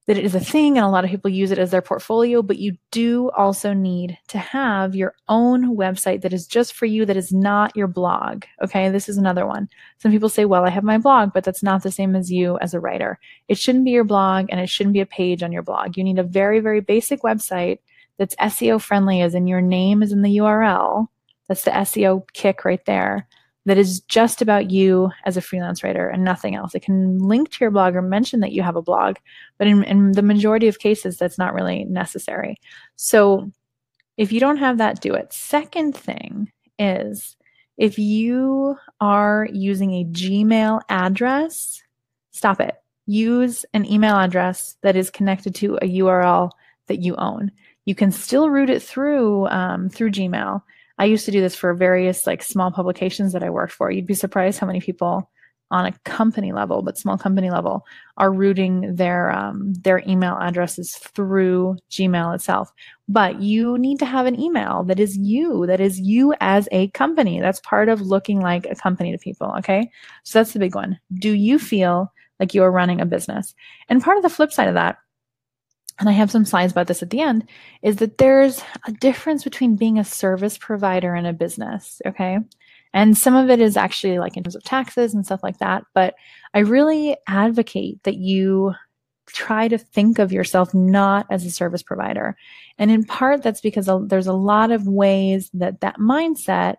that it is a thing and a lot of people use it as their portfolio, but you do also need to have your own website that is just for you, that is not your blog. Okay, this is another one. Some people say, well, I have my blog, but that's not the same as you as a writer. It shouldn't be your blog and it shouldn't be a page on your blog. You need a very, very basic website that's SEO friendly, as in your name is in the URL. That's the SEO kick right there. That is just about you as a freelance writer and nothing else. It can link to your blog or mention that you have a blog, but in the majority of cases, that's not really necessary. So if you don't have that, do it. Second thing is, if you are using a Gmail address, stop it. Use an email address that is connected to a URL that you own. You can still route it through Gmail. I used to do this for various like small publications that I worked for. You'd be surprised how many people on a company level, but small company level, are routing their email addresses through Gmail itself. But you need to have an email that is you as a company. That's part of looking like a company to people, okay? So that's the big one. Do you feel like you're running a business? And part of the flip side of that, and I have some slides about this at the end, is that there's a difference between being a service provider and a business, okay? And some of it is actually like in terms of taxes and stuff like that, but I really advocate that you try to think of yourself not as a service provider. And in part, that's because there's a lot of ways that mindset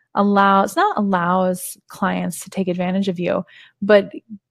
allows clients to take advantage of you, but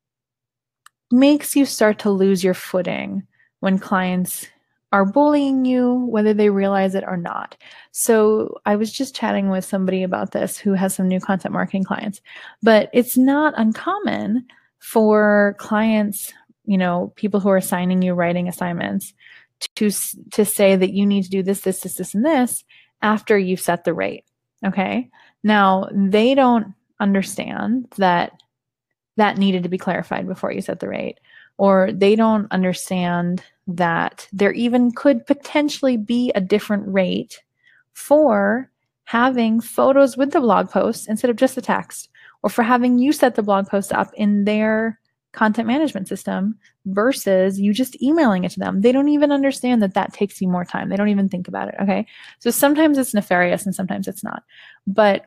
makes you start to lose your footing when clients are bullying you, whether they realize it or not. So I was just chatting with somebody about this who has some new content marketing clients, but it's not uncommon for clients, people who are assigning you writing assignments to say that you need to do this, and this after you've set the rate. Okay. Now they don't understand that needed to be clarified before you set the rate, or they don't understand that there even could potentially be a different rate for having photos with the blog post instead of just the text, or for having you set the blog post up in their content management system versus you just emailing it to them. They don't even understand that takes you more time. They don't even think about it, okay? So sometimes it's nefarious and sometimes it's not. But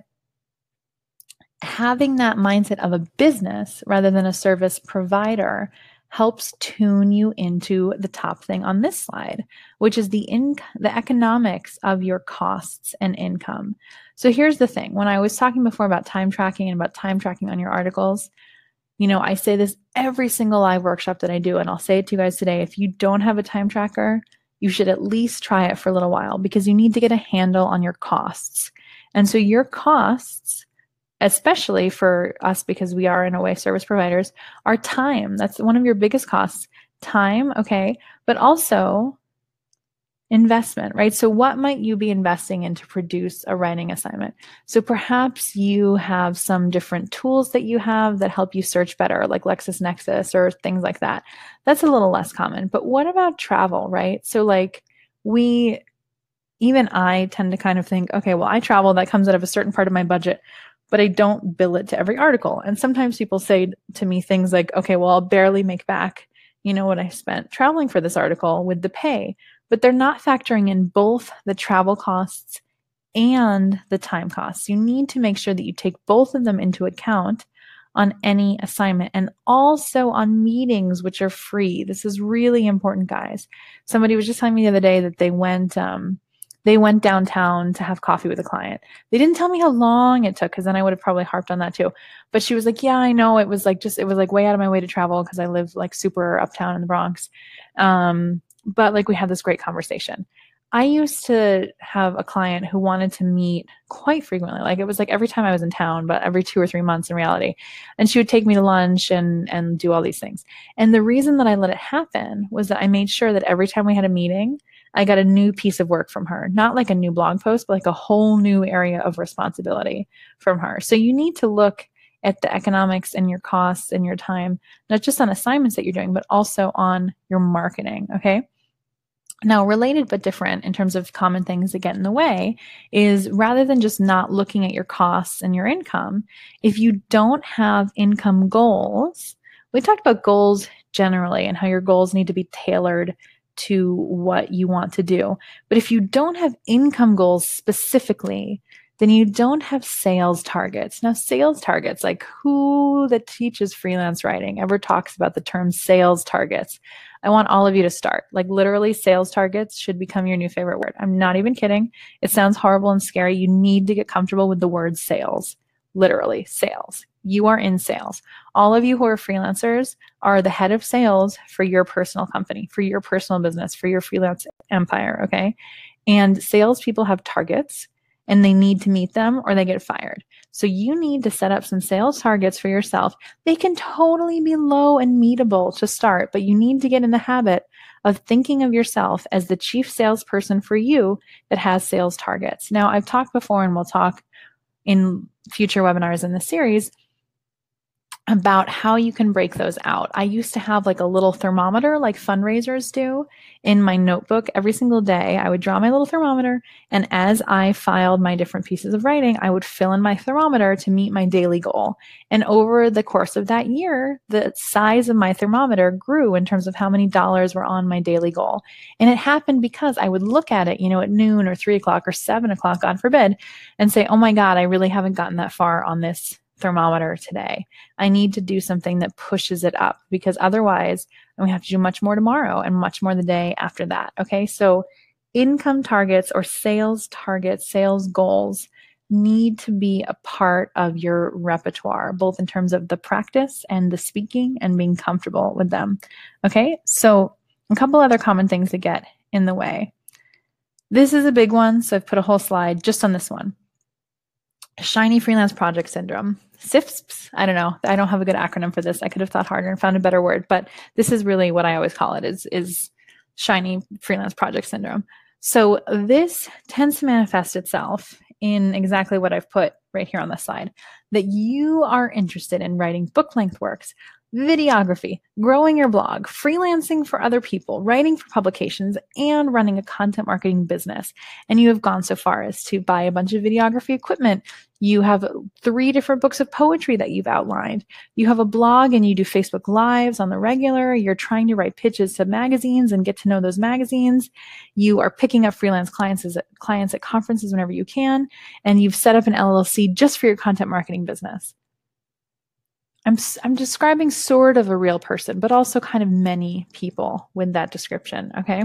having that mindset of a business rather than a service provider helps tune you into the top thing on this slide, which is the economics of your costs and income. So here's the thing. When I was talking before about time tracking and about time tracking on your articles, I say this every single live workshop that I do, and I'll say it to you guys today. If you don't have a time tracker, you should at least try it for a little while, because you need to get a handle on your costs. And so your costs, especially for us, because we are in a way service providers, are time. That's one of your biggest costs, time, okay? But also investment, right? So what might you be investing in to produce a writing assignment? So perhaps you have some different tools that you have that help you search better, like LexisNexis or things like that. That's a little less common. But what about travel, right? So like even I tend to kind of think, okay, well, I travel, that comes out of a certain part of my budget, but I don't bill it to every article. And sometimes people say to me things like, okay, well, I'll barely make back, what I spent traveling for this article with the pay, but they're not factoring in both the travel costs and the time costs. You need to make sure that you take both of them into account on any assignment, and also on meetings, which are free. This is really important, guys. Somebody was just telling me the other day that they went downtown to have coffee with a client. They didn't tell me how long it took, because then I would have probably harped on that too. But she was like, yeah, I know. It was like way out of my way to travel because I live like super uptown in the Bronx. But like we had this great conversation. I used to have a client who wanted to meet quite frequently. Like it was like every time I was in town, but every 2 or 3 months in reality. And she would take me to lunch and do all these things. And the reason that I let it happen was that I made sure that every time we had a meeting, I got a new piece of work from her, not like a new blog post, but like a whole new area of responsibility from her. So you need to look at the economics and your costs and your time, not just on assignments that you're doing, but also on your marketing, okay? Now, related but different in terms of common things that get in the way is, rather than just not looking at your costs and your income, if you don't have income goals, we talked about goals generally and how your goals need to be tailored to what you want to do. But if you don't have income goals specifically, then you don't have sales targets. Now, sales targets, like who that teaches freelance writing ever talks about the term sales targets? I want all of you to start. Like literally, sales targets should become your new favorite word. I'm not even kidding. It sounds horrible and scary. You need to get comfortable with the word sales. Literally, sales. You are in sales. All of you who are freelancers are the head of sales for your personal company, for your personal business, for your freelance empire, okay? And salespeople have targets and they need to meet them or they get fired. So you need to set up some sales targets for yourself. They can totally be low and meetable to start, but you need to get in the habit of thinking of yourself as the chief salesperson for you that has sales targets. Now, I've talked before and we'll talk in future webinars in the series about how you can break those out. I used to have like a little thermometer like fundraisers do in my notebook every single day. I would draw my little thermometer, and as I filed my different pieces of writing, I would fill in my thermometer to meet my daily goal. And over the course of that year, the size of my thermometer grew in terms of how many dollars were on my daily goal. And it happened because I would look at it, at noon or 3 o'clock or 7 o'clock, God forbid, and say, oh my God, I really haven't gotten that far on this thermometer today. I need to do something that pushes it up, because otherwise we have to do much more tomorrow and much more the day after that. Okay. So income targets or sales targets, sales goals need to be a part of your repertoire, both in terms of the practice and the speaking and being comfortable with them. Okay. So a couple other common things that get in the way. This is a big one. So I've put a whole slide just on this one. Shiny freelance project syndrome. SIFS. I don't know. I don't have a good acronym for this. I could have thought harder and found a better word, but this is really what I always call it is shiny freelance project syndrome. So this tends to manifest itself in exactly what I've put right here on the slide, that you are interested in writing book length works, videography, growing your blog, freelancing for other people, writing for publications, and running a content marketing business. And you have gone so far as to buy a bunch of videography equipment. You have 3 different books of poetry that you've outlined. You have a blog and you do Facebook Lives on the regular. You're trying to write pitches to magazines and get to know those magazines. You are picking up freelance clients at conferences whenever you can. And you've set up an LLC just for your content marketing business. I'm describing sort of a real person, but also kind of many people with that description, okay?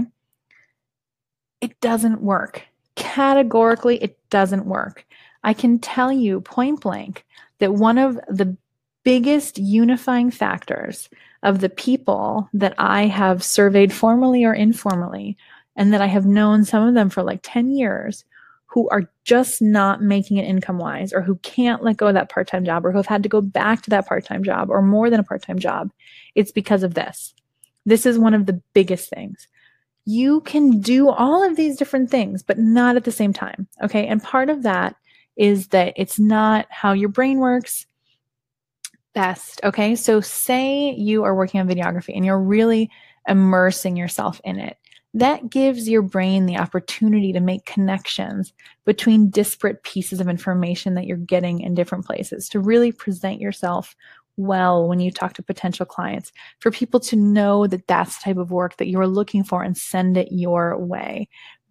It doesn't work. Categorically, it doesn't work. I can tell you point blank that one of the biggest unifying factors of the people that I have surveyed formally or informally, and that I have known some of them for like 10 years, who are just not making it income-wise, or who can't let go of that part-time job, or who have had to go back to that part-time job, or more than a part-time job, it's because of this. This is one of the biggest things. You can do all of these different things, but not at the same time, okay? And part of that is that it's not how your brain works best, okay? So say you are working on videography and you're really immersing yourself in it. That gives your brain the opportunity to make connections between disparate pieces of information that you're getting in different places, to really present yourself well when you talk to potential clients, for people to know that that's the type of work that you're looking for and send it your way.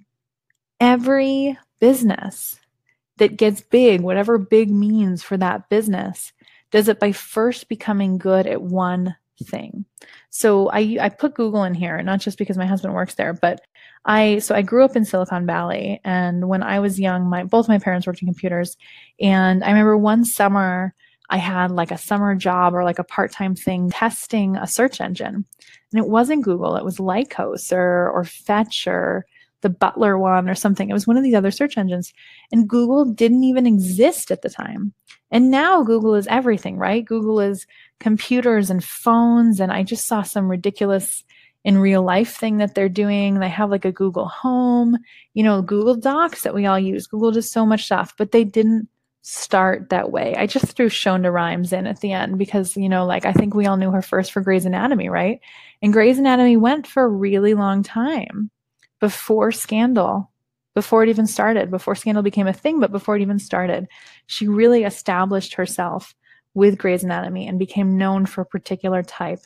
Every business that gets big, whatever big means for that business, does it by first becoming good at one thing. So I put Google in here, not just because my husband works there, but I grew up in Silicon Valley, and when I was young, both my parents worked in computers, and I remember one summer I had like a summer job or like a part-time thing testing a search engine, and it wasn't Google, it was Lycos or Fetch or the Butler one or something. It was one of these other search engines, and Google didn't even exist at the time. And now Google is everything, right? Google is computers and phones. And I just saw some ridiculous in real life thing that they're doing. They have like a Google Home, Google Docs that we all use. Google does so much stuff, but they didn't start that way. I just threw Shonda Rhimes in at the end because, I think we all knew her first for Grey's Anatomy, right? And Grey's Anatomy went for a really long time before Scandal. Before it even started, before Scandal became a thing, but before it even started, she really established herself with Grey's Anatomy and became known for a particular type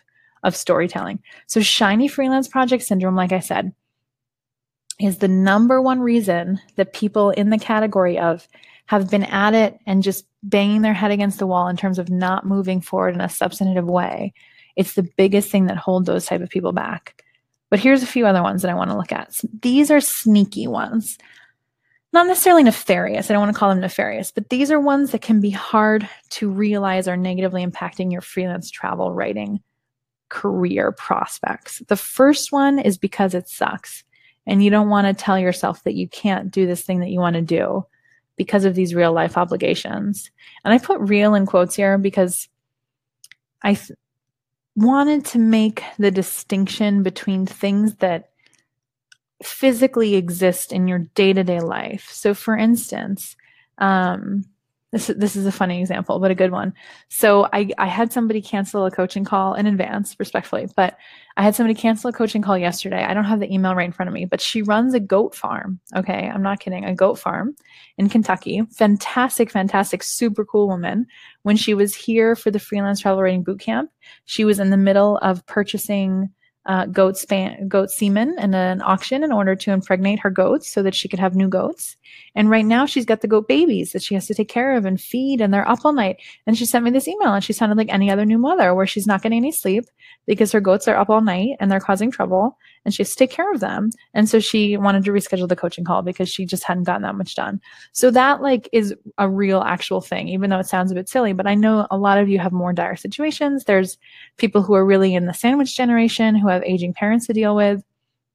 of storytelling. So shiny freelance project syndrome, like I said, is the number one reason that people in the category of have been at it and just banging their head against the wall in terms of not moving forward in a substantive way. It's the biggest thing that holds those type of people back. But here's a few other ones that I want to look at. So these are sneaky ones. Not necessarily nefarious. I don't want to call them nefarious, but these are ones that can be hard to realize are negatively impacting your freelance travel writing career prospects. The first one is because it sucks. And you don't want to tell yourself that you can't do this thing that you want to do because of these real life obligations. And I put real in quotes here because I wanted to make the distinction between things that physically exist in your day-to-day life. So for instance, this is a funny example, but a good one. So I had somebody cancel a coaching call in advance, respectfully, but I had somebody cancel a coaching call yesterday. I don't have the email right in front of me, but she runs a goat farm. Okay. I'm not kidding. A goat farm in Kentucky. Fantastic, fantastic, super cool woman. When she was here for the freelance travel writing boot camp, she was in the middle of purchasing goat semen in an auction in order to impregnate her goats so that she could have new goats. And right now she's got the goat babies that she has to take care of and feed, and they're up all night. And she sent me this email, and she sounded like any other new mother where she's not getting any sleep because her goats are up all night and they're causing trouble and she has to take care of them. And so she wanted to reschedule the coaching call because she just hadn't gotten that much done. So that is a real actual thing, even though it sounds a bit silly, but I know a lot of you have more dire situations. There's people who are really in the sandwich generation who have aging parents to deal with,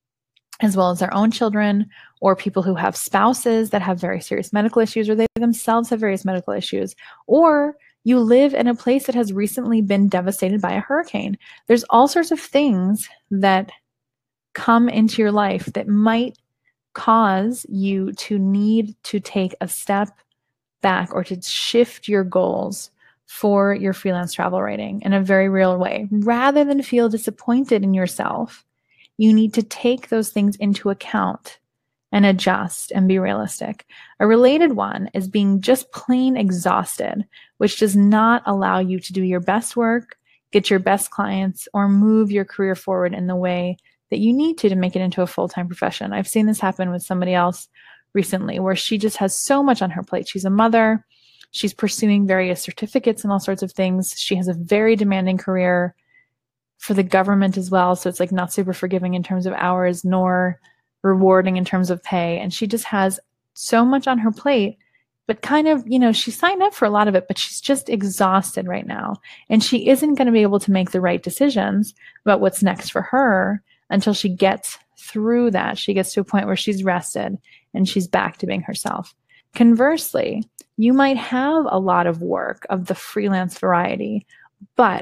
as well as their own children, or people who have spouses that have very serious medical issues, or they themselves have various medical issues, or you live in a place that has recently been devastated by a hurricane. There's all sorts of things that come into your life that might cause you to need to take a step back or to shift your goals for your freelance travel writing in a very real way. Rather than feel disappointed in yourself, you need to take those things into account and adjust and be realistic. A related one is being just plain exhausted, which does not allow you to do your best work, get your best clients, or move your career forward in the way that you need to make it into a full-time profession. I've seen this happen with somebody else recently where she just has so much on her plate. She's a mother. She's pursuing various certificates and all sorts of things. She has a very demanding career for the government as well. So it's not super forgiving in terms of hours, nor rewarding in terms of pay. And she just has so much on her plate, but she signed up for a lot of it, but she's just exhausted right now. And she isn't going to be able to make the right decisions about what's next for her until she gets through that. She gets to a point where she's rested and she's back to being herself. Conversely, you might have a lot of work of the freelance variety, but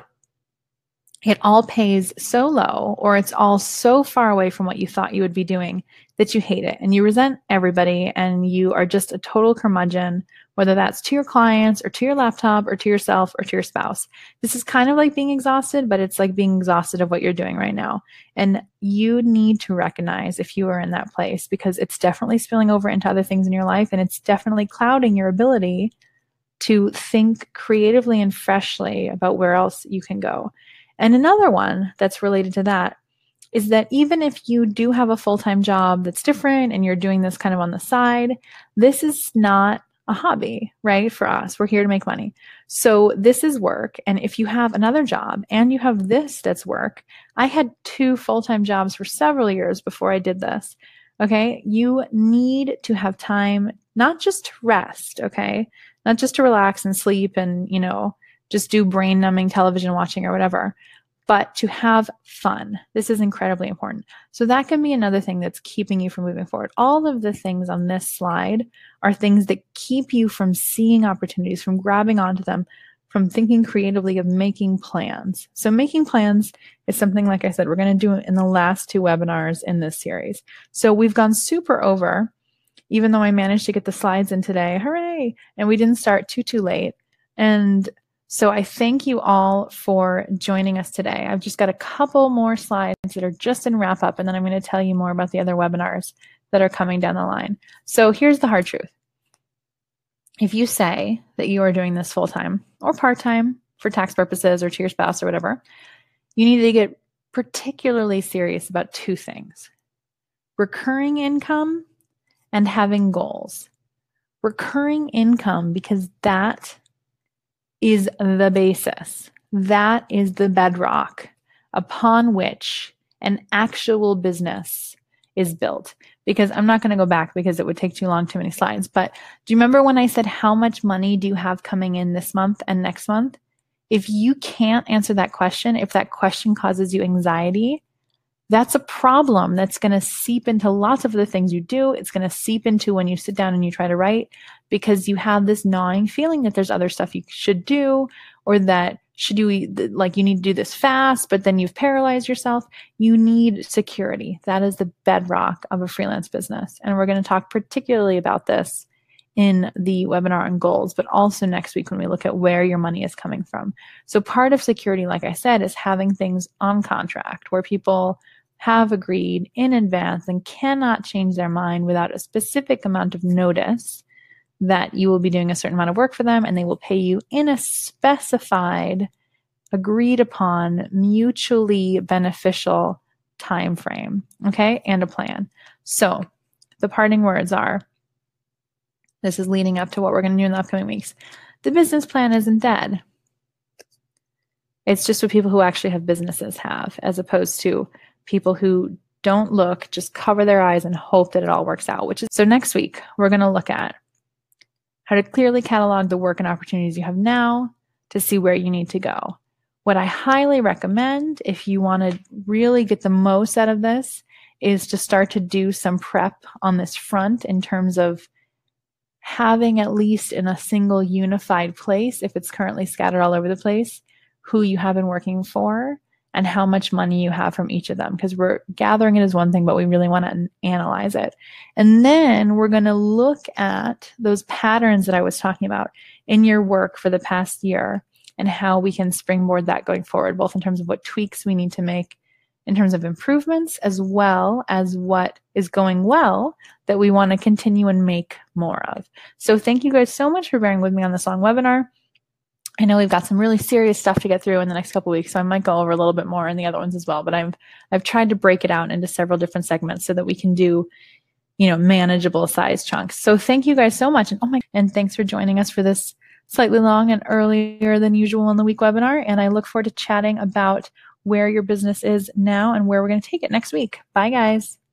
it all pays so low, or it's all so far away from what you thought you would be doing that you hate it and you resent everybody and you are just a total curmudgeon, whether that's to your clients or to your laptop or to yourself or to your spouse. This is kind of like being exhausted, but it's like being exhausted of what you're doing right now. And you need to recognize if you are in that place, because it's definitely spilling over into other things in your life, and it's definitely clouding your ability to think creatively and freshly about where else you can go. And another one that's related to that is that even if you do have a full-time job that's different and you're doing this kind of on the side, this is not a hobby, right? For us, we're here to make money. So this is work. And if you have another job and you have this that's work, I had 2 full-time jobs for several years before I did this. Okay. You need to have time, not just to rest. Okay. Not just to relax and sleep and, just do brain numbing television watching or whatever, but to have fun. This is incredibly important. So that can be another thing that's keeping you from moving forward. All of the things on this slide are things that keep you from seeing opportunities, from grabbing onto them, from thinking creatively, of making plans. So making plans is something, like I said, we're going to do in the last 2 webinars in this series. So we've gone super over, even though I managed to get the slides in today. Hooray! And we didn't start too late. And so I thank you all for joining us today. I've just got a couple more slides that are just in wrap up, and then I'm going to tell you more about the other webinars that are coming down the line. So here's the hard truth. If you say that you are doing this full-time or part-time for tax purposes or to your spouse or whatever, you need to get particularly serious about two things: recurring income and having goals. Recurring income, because that is the basis. That is the bedrock upon which an actual business is built. Because I'm not going to go back because it would take too long, too many slides. But do you remember when I said, how much money do you have coming in this month and next month? If you can't answer that question, if that question causes you anxiety, that's a problem that's going to seep into lots of the things you do. It's going to seep into when you sit down and you try to write, because you have this gnawing feeling that there's other stuff you should do, or that you need to do this fast, but then you've paralyzed yourself. You need security. That is the bedrock of a freelance business. And we're going to talk particularly about this in the webinar on goals, but also next week when we look at where your money is coming from. So part of security, like I said, is having things on contract where people have agreed in advance and cannot change their mind without a specific amount of notice that you will be doing a certain amount of work for them, and they will pay you in a specified, agreed upon, mutually beneficial time frame, okay, and a plan. So the parting words are, this is leading up to what we're going to do in the upcoming weeks. The business plan isn't dead. It's just what people who actually have businesses have, as opposed to people who don't look, just cover their eyes and hope that it all works out. So next week, we're going to look at how to clearly catalog the work and opportunities you have now to see where you need to go. What I highly recommend, if you want to really get the most out of this, is to start to do some prep on this front in terms of having at least in a single unified place, if it's currently scattered all over the place, who you have been working for and how much money you have from each of them. Because we're gathering it as one thing, but we really want to analyze it. And then we're going to look at those patterns that I was talking about in your work for the past year and how we can springboard that going forward, both in terms of what tweaks we need to make in terms of improvements, as well as what is going well that we want to continue and make more of. So thank you guys so much for bearing with me on this long webinar. I know we've got some really serious stuff to get through in the next couple of weeks, so I might go over a little bit more in the other ones as well. But I've tried to break it out into several different segments so that we can do, manageable size chunks. So thank you guys so much, and thanks for joining us for this slightly long and earlier than usual in the week webinar. And I look forward to chatting about where your business is now and where we're going to take it next week. Bye, guys.